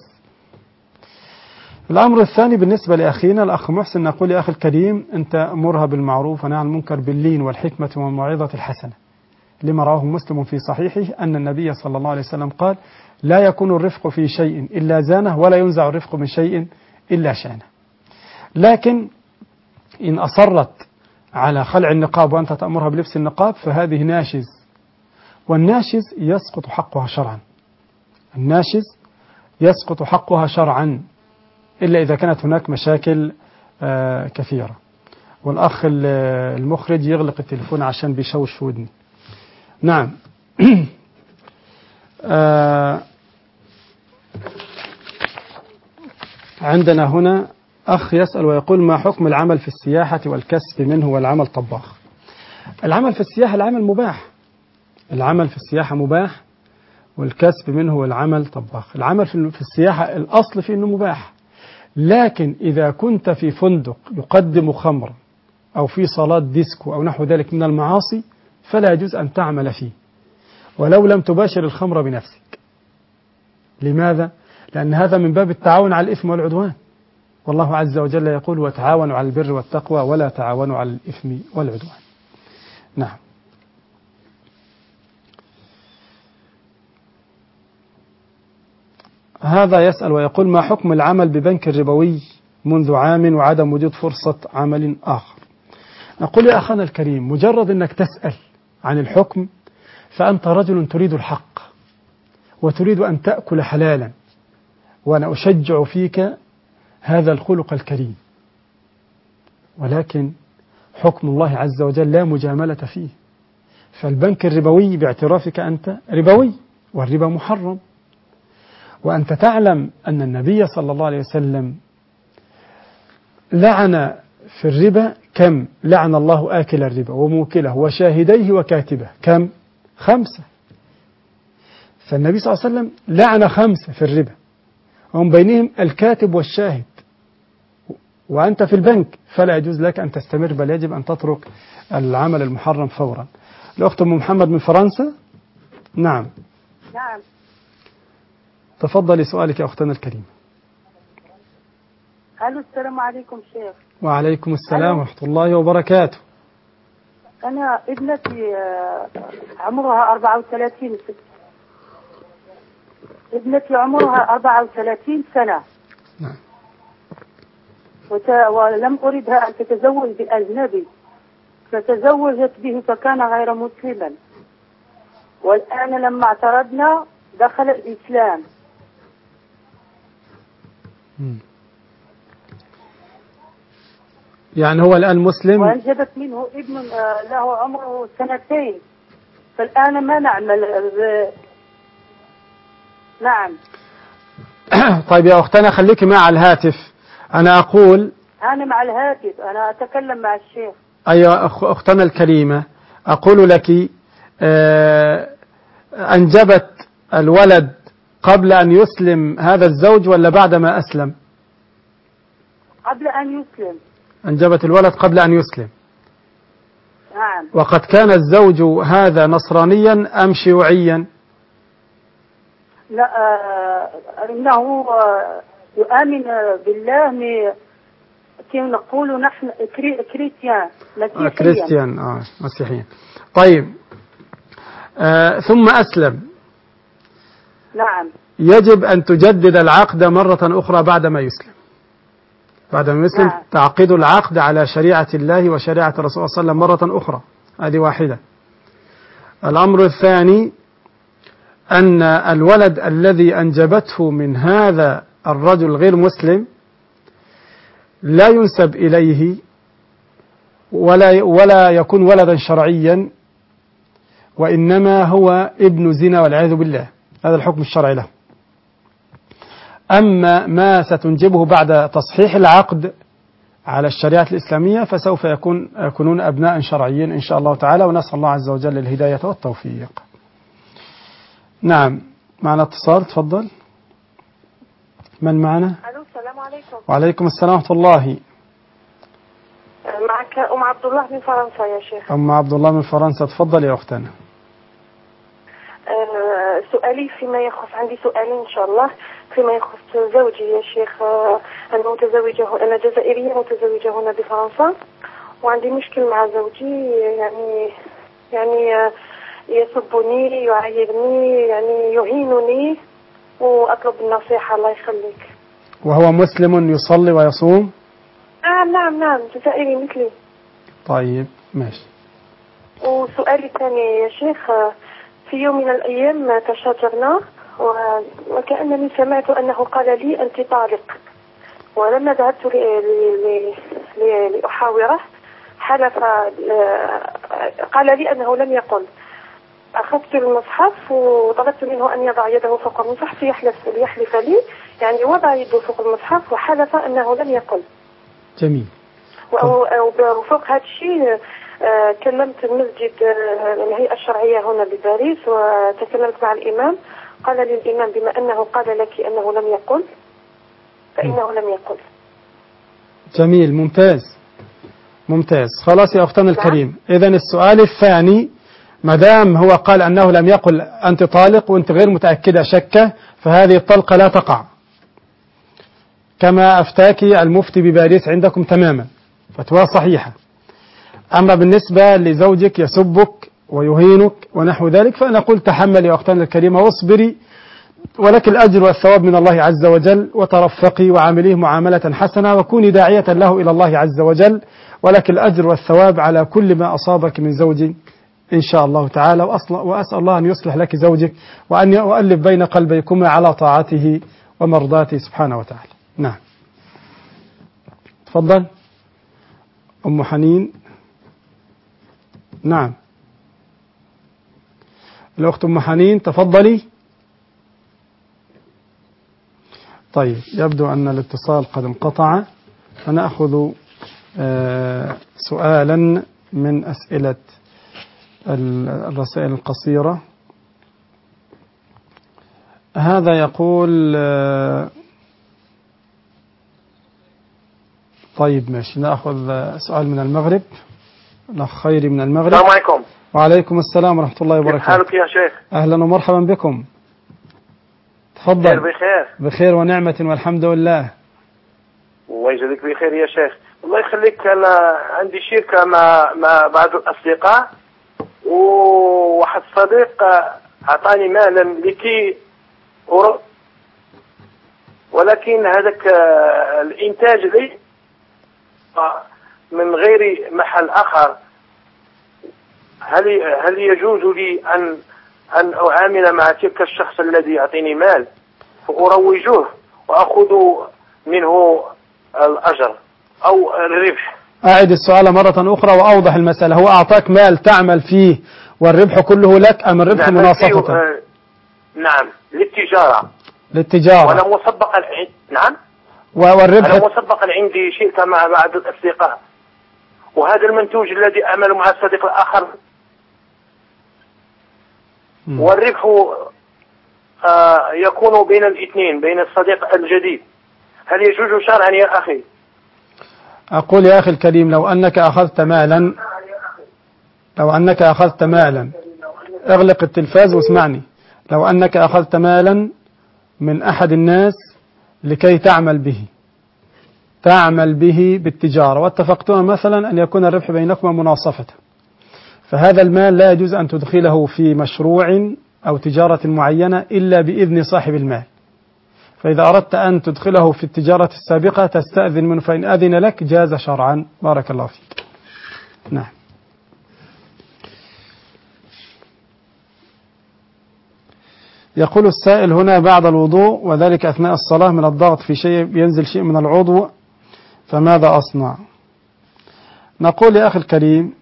الأمر الثاني بالنسبة لأخينا الأخ محسن، نقول يا أخي الكريم أنت أمرها بالمعروف ونهى عن المنكر باللين والحكمة والموعظة الحسنة، لما رواه مسلم في صحيحه أن النبي صلى الله عليه وسلم قال لا يكون الرفق في شيء إلا زانه، ولا ينزع الرفق من شيء إلا شانه. لكن إن أصرت على خلع النقاب وأنت تأمرها بلبس النقاب فهذه ناشز، والناشز يسقط حقها شرعا، الناشز يسقط حقها شرعا إلا إذا كانت هناك مشاكل آه كثيرة. والأخ المخرج يغلق التليفون عشان بيشوش في ودني. نعم. آه عندنا هنا أخ يسأل ويقول: ما حكم العمل في السياحة والكسب منه والعمل طباخ؟ العمل في السياحة العمل مباح، العمل في السياحة مباح، والكسب منه والعمل طباخ. العمل في السياحة الأصل فيه أنه مباح، لكن إذا كنت في فندق يقدم خمر أو في صالات ديسكو أو نحو ذلك من المعاصي فلا يجوز أن تعمل فيه ولو لم تباشر الخمر بنفسك. لماذا؟ لأن هذا من باب التعاون على الإثم والعدوان، والله عز وجل يقول: وتعاونوا على البر والتقوى ولا تعاونوا على الإثم والعدوان. نعم. هذا يسأل ويقول: ما حكم العمل ببنك ربوي منذ عام وعدم وجود فرصة عمل آخر؟ نقول يا أخانا الكريم، مجرد أنك تسأل عن الحكم فأنت رجل تريد الحق وتريد أن تأكل حلالا، وأنا أشجع فيك هذا الخلق الكريم، ولكن حكم الله عز وجل لا مجاملة فيه. فالبنك الربوي باعترافك أنت ربوي، والربا محرم، وأنت تعلم أن النبي صلى الله عليه وسلم لعن في الربا كم؟ لعن الله آكل الربا وموكله وشاهديه وكاتبه كم؟ خمسة. فالنبي صلى الله عليه وسلم لعن خمسة في الربا، ومن بينهم الكاتب والشاهد، وأنت في البنك فلا يجوز لك أن تستمر، بل يجب أن تترك العمل المحرم فورا. الأخت أم محمد من فرنسا. نعم.
نعم.
تفضلي سؤالك يا أختنا الكريمة.
ألو، السلام عليكم شيخ.
وعليكم السلام ورحمة الله وبركاته.
أنا ابنتي عمرها أربعة وثلاثين سنة. ابنتي عمرها أربعة وثلاثين سنة.
نعم.
وت... ولم أردها أن تتزوج بأجنبي، فتزوجت به فكان غير مسلما، والآن لما اعترضنا دخل الإسلام.
م. يعني هو الآن مسلم،
وأنجبت منه ابن له عمره سنتين، فالآن ما نعمل. نعم.
طيب يا أختنا خليكي مع الهاتف. أنا أقول
أنا مع الهاتف، أنا أتكلم مع الشيخ.
أيوة أختنا الكريمة، أقول لك آه أنجبت الولد قبل أن يسلم هذا الزوج ولا بعد ما أسلم؟
قبل أن يسلم.
أنجبت الولد قبل أن يسلم.
نعم.
وقد كان الزوج هذا نصرانيا أم شيوعيا؟
لا، آه إنه آه يؤمن بالله، كما نقول نحن كري كريستيان مسيحيا.
كريستيان آه مسيحيا. طيب آه ثم أسلم.
نعم.
يجب أن تجدد العقد مرة أخرى بعد ما يسلم. بعد ما يسلم نعم. تعقد العقد على شريعة الله وشريعة الرسول صلى الله عليه وسلم مرة أخرى. هذه واحدة. الأمر الثاني أن الولد الذي أنجبته من هذا الرجل غير مسلم لا ينسب إليه ولا ولا يكون ولدا شرعيا، وإنما هو ابن زنا والعياذ بالله. هذا الحكم الشرعي له. أما ما ستنجبه بعد تصحيح العقد على الشريعة الإسلامية فسوف يكون يكونون أبناء شرعيين إن شاء الله تعالى، ونسأل الله عز وجل الهداية والتوفيق. نعم، معنا اتصال، تفضل. من معنا؟
ألو، السلام عليكم.
وعليكم السلام ورحمة الله.
معك أم عبد الله من فرنسا يا شيخ.
أم عبد الله من فرنسا، تفضل يا أختنا.
أه سؤالي فيما يخص، عندي سؤالين إن شاء الله فيما يخص زوجي يا شيخ. أه أنا متزوجة، أنا جزائرية متزوجة هنا بفرنسا، وعندي مشكل مع زوجي، يعني يعني أه يسبني، يعايرني، يعني يهينني، وأطلب النصيحة الله يخليك.
وهو مسلم يصلي ويصوم؟
نعم نعم نعم، جزائري مثلي.
طيب ماشي.
وسؤالي الثاني يا شيخ، في يوم من الأيام تشاجرنا وكأنني سمعت أنه قال لي أنت طالق، ولما ذهبت لأحاوره حلف قال لي أنه لم يقل. أخذت المصحف وطلبت منه أن يضع يده فوق المصحف ليحلف, ليحلف لي، يعني وضع يده فوق المصحف وحلف أنه لم يقل.
جميل.
وفوق هذا الشيء كلمت المسجد الهيئة الشرعية هنا بباريس وتكلمت مع الإمام، قال لي الإمام بما أنه قال لك أنه لم يقل فإنه لم يقل.
جميل، ممتاز ممتاز. خلاص يا أختنا الكريم، إذن السؤال الثاني مدام هو قال أنه لم يقل أنت طالق وأنت غير متأكدة شكة، فهذه الطلقة لا تقع كما أفتاك المفتي بباريس عندكم تماما، فتوى صحيحة. أما بالنسبة لزوجك يسبك ويهينك ونحو ذلك فنقول تحمل يا أختنا الكريمة واصبري، ولك الأجر والثواب من الله عز وجل، وترفقي وعامليه معاملة حسنة وكوني داعية له إلى الله عز وجل، ولك الأجر والثواب على كل ما أصابك من زوج إن شاء الله تعالى. وأسأل الله أن يصلح لك زوجك وأن يؤلف بين قلبيكما على طاعته ومرضاته سبحانه وتعالى. نعم، تفضل أم حنين. نعم الأخت أم حنين تفضلي. طيب يبدو أن الاتصال قد انقطع، فنأخذ آه سؤالا من أسئلة الرسائل القصيرة. هذا يقول آه طيب ماشي، نأخذ سؤال من المغرب. الأخ خيري من المغرب.
السلام عليكم.
وعليكم السلام ورحمة الله وبركاته.
كيف حالك يا شيخ؟
أهلا ومرحبا بكم، تفضل.
بخير بخير
بخير ونعمة والحمد لله.
ويجزيك بخير يا شيخ. الله يخليك، أنا عندي شركة مع مع بعض الأصدقاء، وواحد الصديق أعطاني مالا لكي أرد، ولكن هذاك الإنتاج لي من غير محل آخر. هل هل يجوز لي أن أن أعامل مع تلك الشخص الذي يعطيني مال فأروجه وأخذ منه الأجر أو الربح؟
أعد السؤال مرة أخرى وأوضح المسألة. هو أعطاك مال تعمل فيه والربح كله لك أم الربح
نعم
مناصفة؟
آه نعم للتجارة.
للتجارة.
وأنا مسبقا نعم
والربح
أنا مسبقا عندي شركة مع بعض الأصدقاء، وهذا المنتوج الذي أعمل مع الصديق الآخر م. والربح آه يكون بين الاثنين، بين الصديق الجديد. هل يجوز شرعا يا أخي؟
أقول يا أخي الكريم، لو أنك أخذت مالا لو أنك أخذت مالا اغلق التلفاز واسمعني. لو أنك أخذت مالا من أحد الناس لكي تعمل به تعمل به بالتجارة، واتفقتم مثلا أن يكون الربح بينكما مناصفة، فهذا المال لا يجوز أن تدخله في مشروع أو تجارة معينة إلا بإذن صاحب المال. فإذا أردت أن تدخله في التجارة السابقة تستأذن منه، فإن أذن لك جاز شرعا. بارك الله فيك. نعم. يقول السائل هنا بعد الوضوء وذلك أثناء الصلاة من الضغط في شيء ينزل شيء من العضو، فماذا أصنع؟ نقول يا أخي الكريم،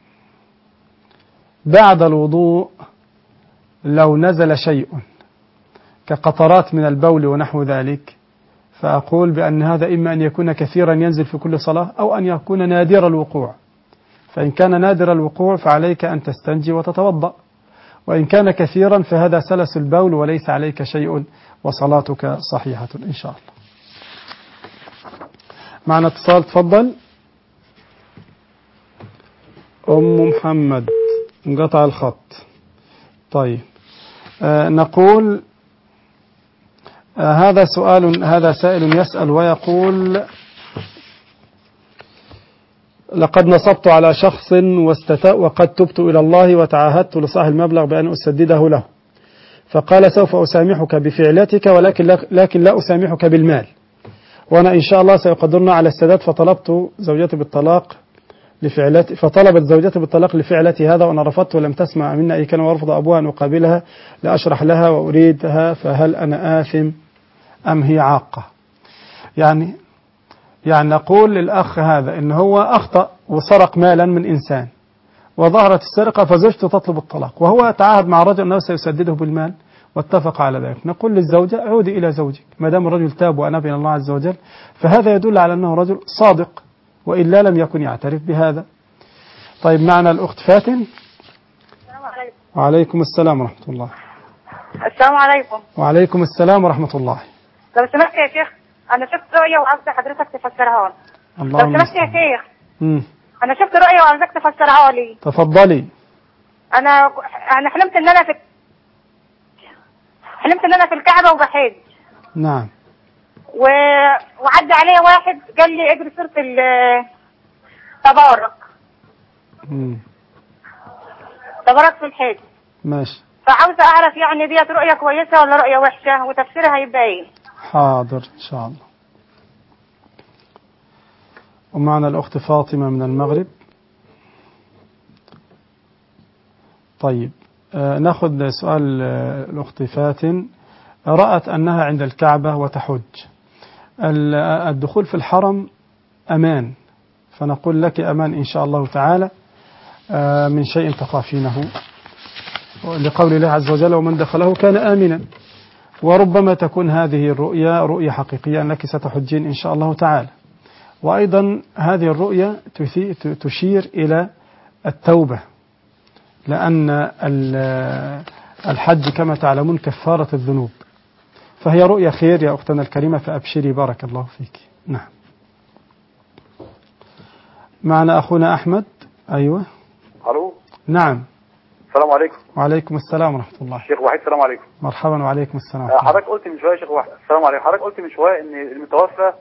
بعد الوضوء لو نزل شيء كقطرات من البول ونحو ذلك، فأقول بأن هذا إما أن يكون كثيرا ينزل في كل صلاة أو أن يكون نادر الوقوع. فإن كان نادر الوقوع فعليك أن تستنجي وتتوضأ، وإن كان كثيرا فهذا سلس البول وليس عليك شيء وصلاتك صحيحة إن شاء الله. معنا اتصال، تفضل. أم محمد، انقطع الخط. طيب آه نقول آه هذا سؤال هذا سائل يسأل ويقول: لقد نصبت على شخص واستتاء وقد تبت إلى الله وتعاهدت لصاحب المبلغ بأن أسدده له، فقال سوف أسامحك بفعلتك ولكن لكن لا أسامحك بالمال، وأنا إن شاء الله سيقدرنا على السداد، فطلبت زوجتي بالطلاق لفعلته، فطلبت زوجته بالطلاق لفعلتي هذا وأنا رفضت ولم تسمع منا أي كلمة ورفض أبوها أن أقابلها لأشرح لها وأريدها، فهل أنا آثم أم هي عاقة؟ يعني يعني نقول للأخ هذا إن هو أخطأ وسرق مالا من إنسان وظهرت السرقة فزوجته تطلب الطلاق، وهو تعاهد مع الرجل أنه سيسدده بالمال واتفق على ذلك. نقول للزوجة عودي إلى زوجك، ما دام الرجل تاب وأناب إلى الله عز وجل فهذا يدل على أنه رجل صادق، وإلا لم يكن يعترف بهذا. طيب معنا الأخت فاتن.
السلام عليكم.
وعليكم السلام ورحمة الله.
السلام عليكم.
وعليكم السلام ورحمة الله.
لو سمحت يا شيخ أنا شفت رؤية وعاوزة حضرتك تفسرها لي. لو سمحت يا شيخ.
امم
أنا شفت رؤية وعاوزك تفسرها لي.
تفضلي.
أنا أنا حلمت إن أنا في حلمت إن أنا في الكعبة وبحج.
نعم.
و... وعدى عليه واحد قال لي اجري سورة تبارك.
امم
تبارك في الحج.
ماشي.
فعاوزة أعرف يعني ديت رؤية كويسة ولا رؤية وحشة وتفسيرها يبقى إيه؟
حاضر إن شاء الله. ومعنا الأخت فاطمة من المغرب. طيب آه ناخذ سؤال آه الأخت فاتن. رأت أنها عند الكعبة وتحج. الدخول في الحرم أمان، فنقول لك أمان إن شاء الله تعالى آه من شيء تخافينه، لقول الله عز وجل ومن دخله كان آمنا. وربما تكون هذه الرؤيا رؤيا حقيقية أنك ستحجين إن شاء الله تعالى. وأيضا هذه الرؤيا تشير إلى التوبة، لأن الحج كما تعلمون كفارة الذنوب، فهي رؤيا خير يا أختنا الكريمة، فأبشري بارك الله فيك. نعم. معنا أخونا أحمد. أيوة.
ألو.
نعم.
السلام عليكم.
وعليكم السلام ورحمة الله.
شيخ وحيد السلام عليكم.
مرحبا وعليكم السلام.
حضرتك قلت من شوية شيخ وحيد السلام عليكم، حضرتك قلت من شوية إن المتوفى.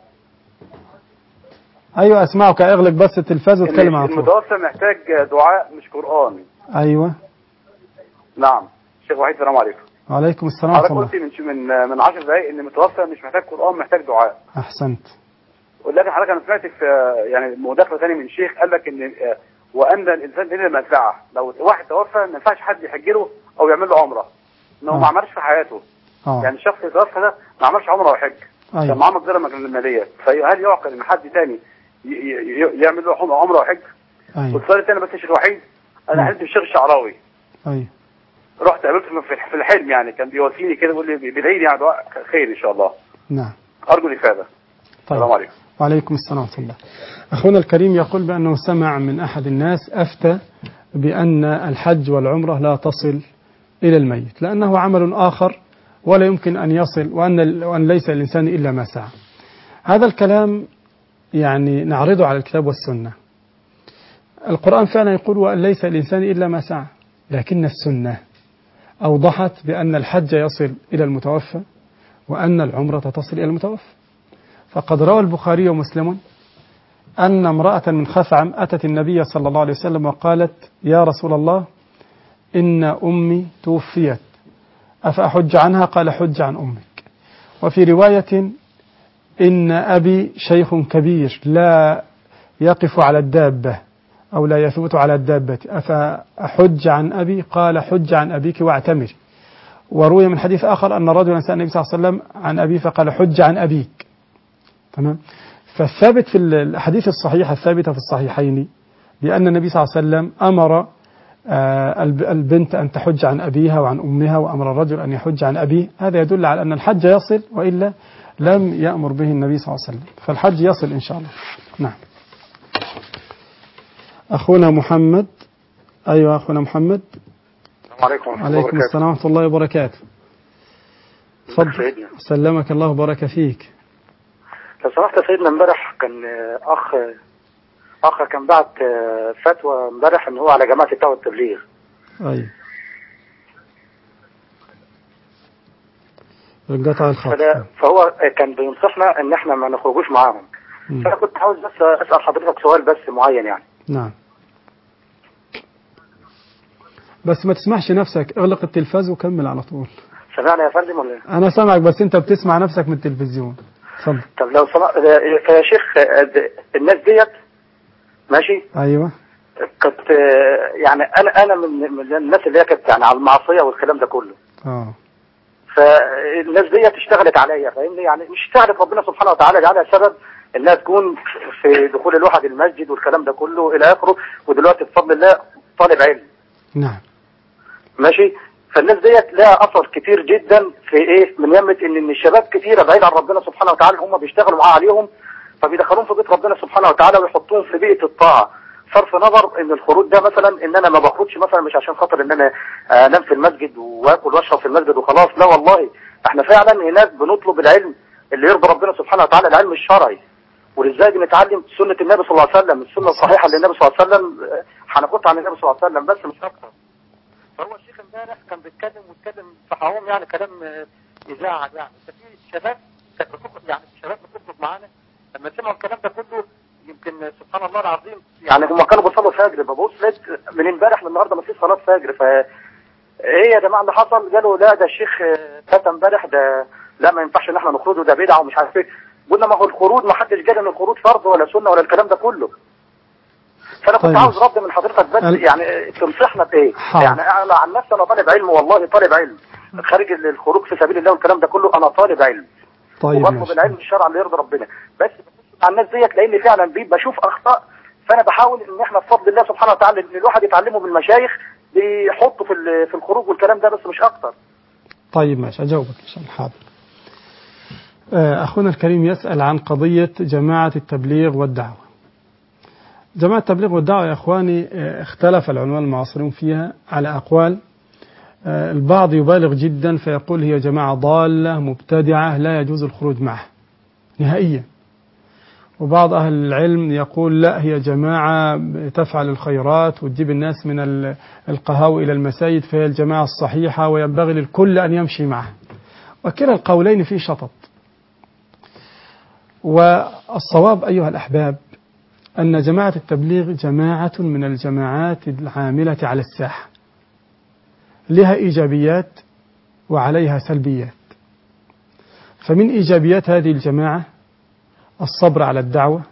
أيوة أسمعك، أغلق بس التلفاز واتكلم على طول.
المتوفى محتاج دعاء مش قرآن.
أيوة.
نعم. شيخ وحيد السلام عليكم.
وعليكم السلام ورحمة الله.
حضرتك قلت من من من عشر دقايق إن المتوفى مش محتاج قرآن، محتاج دعاء.
أحسنت.
ولكن حضرتك أنا سمعت في يعني مداخلة ثانية من شيخ قال لك إن وأن الإنسان إلى المنفعة، لو واحد توفى ما ينفعش حد يحج له أو يعمل له عمرة، إنه ما عملش في حياته.
أوه.
يعني الشخص اللي توفى ده ما عملش عمرة وحج،
أيوة.
كان معاه مقدرة مالية، فهل يعقل إن حد تاني يعمل له عمرة وحج؟
أيوة.
والسؤال الثاني بس يا شيخ وحيد، أنا حلمت بالشيخ الشعراوي.
أيوة.
رحت قابلته في الحلم، يعني كان بيواسيني كده بيقول لي بيدعي لي يعني دعاء خير إن شاء الله.
نعم.
أرجو الإفادة.
طيب.
السلام عليكم.
وعليكم السلام ورحمة الله. أخونا الكريم يقول بأنه سمع من أحد الناس أفتى بأن الحج والعمرة لا تصل إلى الميت لأنه عمل آخر ولا يمكن أن يصل، وأن, وأن ليس الإنسان إلا ما سعى. هذا الكلام يعني نعرضه على الكتاب والسنة. القرآن فعلا يقول وأن ليس الإنسان إلا ما سعى، لكن السنة أوضحت بأن الحج يصل إلى المتوفى وأن العمرة تصل إلى المتوفى. فقد روى البخاري ومسلم أن امرأة من خثعم أتت النبي صلى الله عليه وسلم وقالت يا رسول الله إن أمي توفيت أفأحج عنها؟ قال حج عن أمك. وفي رواية إن أبي شيخ كبير لا يقف على الدابة أو لا يثبت على الدابة أفأحج عن أبي؟ قال حج عن أبيك واعتمر. وروي من حديث آخر أن رجلا سأل النبي صلى الله عليه وسلم عن أبي فقال حج عن أبيك. تمام. فالثابت في الحديث الصحيح الثابتة في الصحيحين بأن النبي صلى الله عليه وسلم أمر البنت أن تحج عن أبيها وعن أمها، وأمر الرجل أن يحج عن أبيه. هذا يدل على أن الحج يصل، وإلا لم يأمر به النبي صلى الله عليه وسلم، فالحج يصل إن شاء الله. نعم. أخونا محمد. أيوة أخونا محمد.
السلام عليكم ورحمة الله
وبركاته. عليكم السلام ورحمة الله وبركاته. تفضل. سلمك الله وبارك فيك.
لو سمحت يا سيدنا، امبارح كان اخ اخ كان بعت فتوى امبارح ان هو على جماعه الدعوه والتبليغ.
ايوه. رجعت على الخط.
فهو كان بينصحنا ان احنا ما نخرجوش معاهم. م. فانا كنت عاوز بس اسال حضرتك سؤال بس معين يعني.
نعم. بس ما تسمعش نفسك، اغلق التلفاز وكمل على طول.
سمعني يا فندم ولا ايه؟
انا سامعك بس انت بتسمع نفسك من التلفزيون. اتفضل.
طب لو سمع يا شيخ، الناس ديت ماشي.
ايوه.
كنت يعني انا انا من, من الناس اللي هي كانت يعني على المعصيه والكلام ده كله.
اه.
فالناس ديت اشتغلت عليا، فاهمني؟ يعني مش اشتغلت، ربنا سبحانه وتعالى جعلها سبب انها تكون في دخول الواحد المسجد والكلام ده كله الى اخره، ودلوقتي بفضل الله طالب علم.
نعم.
ماشي. فالناس ديت لها اثر كتير جدا في ايه؟ من يمه ان ان الشباب كتيره بعيد عن ربنا سبحانه وتعالى، هم بيشتغلوا معاه عليهم، فبيدخلوهم في بيت ربنا سبحانه وتعالى ويحطوهم في بيئه الطاعه. صرف نظر ان الخروج ده مثلا ان انا ما بخرجش مثلا مش عشان خاطر ان انا انام في المسجد واكل واشرب في المسجد وخلاص، لا والله احنا فعلا هناك بنطلب العلم اللي يرضي ربنا سبحانه وتعالى، العلم الشرعي. وازاي بنتعلم سنه النبي صلى الله عليه وسلم، السنه الصحيحه للنبي صلى الله عليه وسلم، هناخدها عن النبي صلى الله عليه وسلم بس مش اكتر. فهو الشيخ امبارح كان بيتكلم واتكلم في حوام يعني كلام يزعل يعني. ففي شباب كانت بتخرج يعني شباب بتخرج معانا لما سمعوا الكلام ده كله، يمكن سبحان الله العظيم يعني هم كانوا بيصلوا فجر، ببص لقيت من امبارح للنهارده ما فيش صلاه فجر. ف ايه يا جماعه اللي حصل؟ قالوا لا ده الشيخ فات امبارح، ده لا ما ينفعش ان احنا نخرج وده بدعه ومش عارف ايه. قلنا ما هو الخروج ما حدش قال ان الخروج فرض ولا سنه ولا الكلام ده كله. فانا كنت طيب. عاوز رد من حضرتك بس ال... يعني تنصحنا بايه؟ يعني انا عن نفسي انا طالب علم، والله طالب علم خارج الخروج في سبيل الله والكلام ده كله، انا طالب علم. طيب وبطلب العلم الشرعي اللي يرضي ربنا، بس مع الناس ديت لان فعلا بشوف اخطاء، فانا بحاول ان احنا بفضل الله سبحانه وتعالى ان الواحد يتعلمه من المشايخ بيحطوا في في الخروج والكلام ده بس مش اكتر.
طيب ماشي اجاوبك ان شاء الله. حاضر. اخونا الكريم يسأل عن قضية جماعة التبليغ والدعوة. جماعة التبليغ والدعوة يا اخواني اختلف العلماء المعاصرين فيها على اقوال. البعض يبالغ جدا فيقول هي جماعة ضالة مبتدعة لا يجوز الخروج معها نهائيا، وبعض أهل العلم يقول لا هي جماعة تفعل الخيرات وتجيب الناس من القهاوي إلى المساجد، فهي الجماعة الصحيحة وينبغي للكل أن يمشي معها. وكلا القولين فيه شطط. والصواب أيها الأحباب أن جماعة التبليغ جماعة من الجماعات العاملة على الساحة، لها إيجابيات وعليها سلبيات. فمن إيجابيات هذه الجماعة الصبر على الدعوة،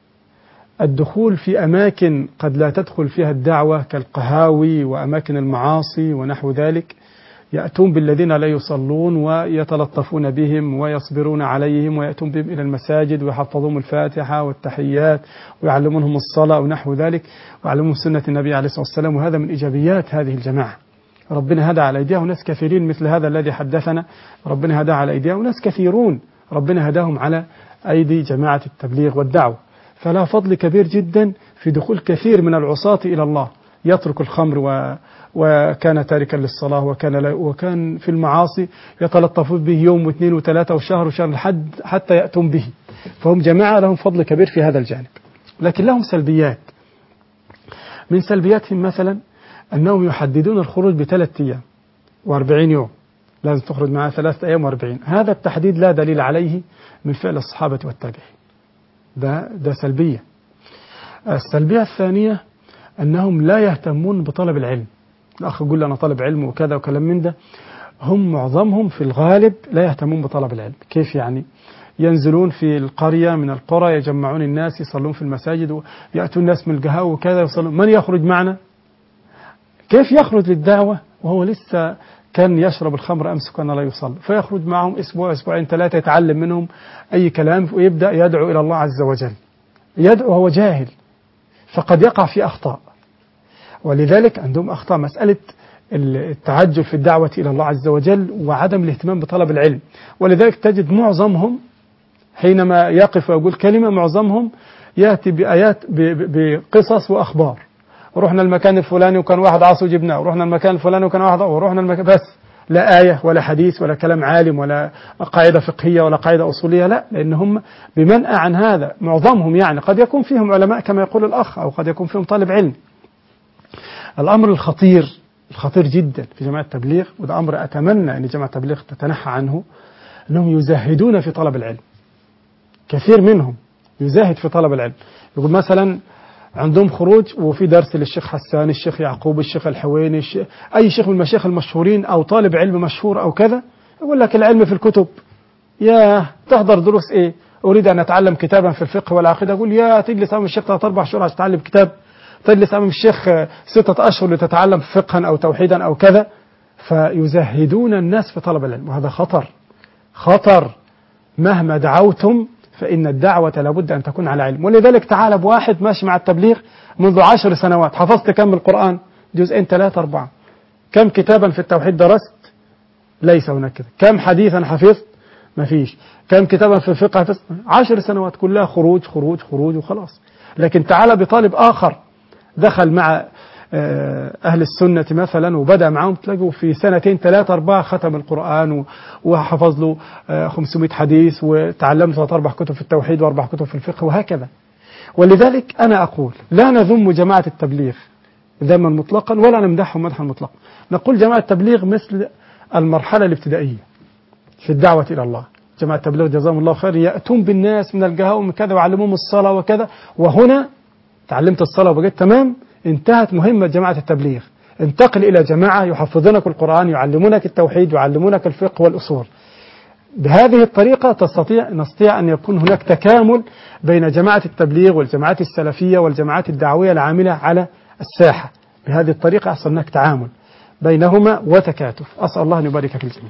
الدخول في أماكن قد لا تدخل فيها الدعوة كالقهاوي وأماكن المعاصي ونحو ذلك، يأتون بالذين لا يصلون ويتلطفون بهم ويصبرون عليهم ويأتون بهم إلى المساجد ويحفظهم الفاتحة والتحيات ويعلمونهم الصلاة ونحو ذلك ويعلمون سنة النبي عليه الصلاة والسلام. وهذا من إيجابيات هذه الجماعة، ربنا هدى على أيديها وناس كثيرين مثل هذا الذي حدثنا ربنا هدى على أيديها، وناس كثيرون ربنا هداهم على أيدي جماعة التبليغ والدعوة. فلا فضل كبير جدا في دخول كثير من العصاة إلى الله، يترك الخمر و وكان تاركا للصلاة وكان وكان في المعاصي يتلطفون به يوم واثنين وثلاثة وشهر وشهر لحد حتى يأتون به. فهم جماعة لهم فضل كبير في هذا الجانب، لكن لهم سلبيات. من سلبياتهم مثلا أنهم يحددون الخروج بثلاث أيام وأربعين يوم، لازم تخرج معها ثلاثة أيام وأربعين. هذا التحديد لا دليل عليه من فعل الصحابة والتابعين، ده ده سلبية. السلبية الثانية أنهم لا يهتمون بطلب العلم. الأخ يقول أنا طالب علم وكذا وكلام من ده، هم معظمهم في الغالب لا يهتمون بطلب العلم. كيف يعني؟ ينزلون في القرية من القرى يجمعون الناس يصلون في المساجد ويأتون الناس من القهاوي وكذا يصلون. من يخرج معنا؟ كيف يخرج للدعوة وهو لسه كان يشرب الخمر أمس وكان لا يصلي؟ فيخرج معهم أسبوع أسبوعين ثلاثة يتعلم منهم أي كلام ويبدأ يدعو إلى الله عز وجل، يدعو وهو جاهل، فقد يقع في أخطاء. ولذلك عندهم أخطاء، مسألة التعجل في الدعوة إلى الله عز وجل وعدم الاهتمام بطلب العلم. ولذلك تجد معظمهم حينما يقف ويقول كلمة معظمهم يأتي بآيات بقصص وأخبار، ورحنا المكان الفلاني وكان واحد عاصي جبناه، ورحنا المكان الفلاني وكان واحد، ورحنا المكان، بس لا آية ولا حديث ولا كلام عالم ولا قاعدة فقهية ولا قاعدة أصولية، لا، لأنهم بمنأى عن هذا معظمهم. يعني قد يكون فيهم علماء كما يقول الأخ، أو قد يكون فيهم طالب علم. الأمر الخطير الخطير جدا في جماعة التبليغ، وده أمر أتمنى أن جماعة التبليغ تتنحى عنه، أنهم يزاهدون في طلب العلم. كثير منهم يزاهد في طلب العلم. يقول مثلا عندهم خروج وفي درس للشيخ حسان، الشيخ يعقوب، الشيخ الحويني، الشيخ أي شيخ من المشايخ المشهورين أو طالب علم مشهور أو كذا، يقول لك العلم في الكتب. يا تحضر دروس إيه؟ أريد أن أتعلم كتابا في الفقه والعقيدة، أقول يا تجلس أمام الشيخ ثلاث أربع شهور عشان تتعلم كتاب، تجلس أمام الشيخ ستة أشهر لتتعلم فقها أو توحيدا أو كذا. فيزهدون الناس في طلب العلم، وهذا خطر خطر. مهما دعوتم فإن الدعوة لابد أن تكون على علم. ولذلك تعال بواحد ماشي مع التبليغ منذ عشر سنوات، حفظت كم من القرآن؟ جزئين ثلاثة أربعة. كم كتابا في التوحيد درست؟ ليس هناك كذا. كم حديثا حفظت؟ ما فيش. كم كتابا في الفقه حفظت؟ عشر سنوات كلها خروج خروج خروج وخلاص. لكن تعال بطالب آخر دخل مع أهل السنة مثلا وبدأ معهم، تلاقوا في سنتين ثلاثة أربعة ختم القرآن وحفظ له خمسمائة حديث وتعلم ثلاث أربع كتب في التوحيد وأربع كتب في الفقه وهكذا. ولذلك أنا أقول لا نذم جماعة التبليغ ذما مطلقا ولا نمدحهم مدحا مطلقا. نقول جماعة التبليغ مثل المرحلة الابتدائية في الدعوة إلى الله. جماعة التبليغ جزاهم الله خير يأتون بالناس من القهاوي ومن كذا ويعلموهم الصلاة وكذا، وهنا تعلمت الصلاة وبقيت تمام، انتهت مهمة جماعة التبليغ. انتقل إلى جماعة يحفظونك القرآن، يعلمونك التوحيد، يعلمونك الفقه والأصول. بهذه الطريقة تستطيع نستطيع أن يكون هناك تكامل بين جماعة التبليغ والجماعات السلفية والجماعات الدعوية العاملة على الساحة. بهذه الطريقة أحصل هناك تعامل بينهما وتكاتف. أسأل الله أن يبارك في الجميع.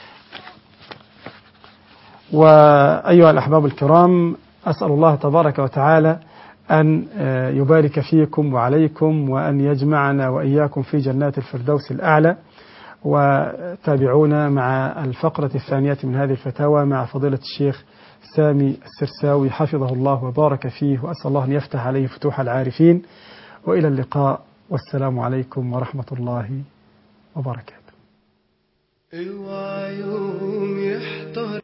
وأيها الأحباب الكرام، أسأل الله تبارك وتعالى أن يبارك فيكم وعليكم، وأن يجمعنا وإياكم في جنات الفردوس الأعلى. وتابعونا مع الفقرة الثانية من هذه الفتاوى مع فضيلة الشيخ سامي السرساوي حفظه الله وبارك فيه، وأسأل الله أن يفتح عليه فتوح العارفين. وإلى اللقاء، والسلام عليكم ورحمة الله وبركاته.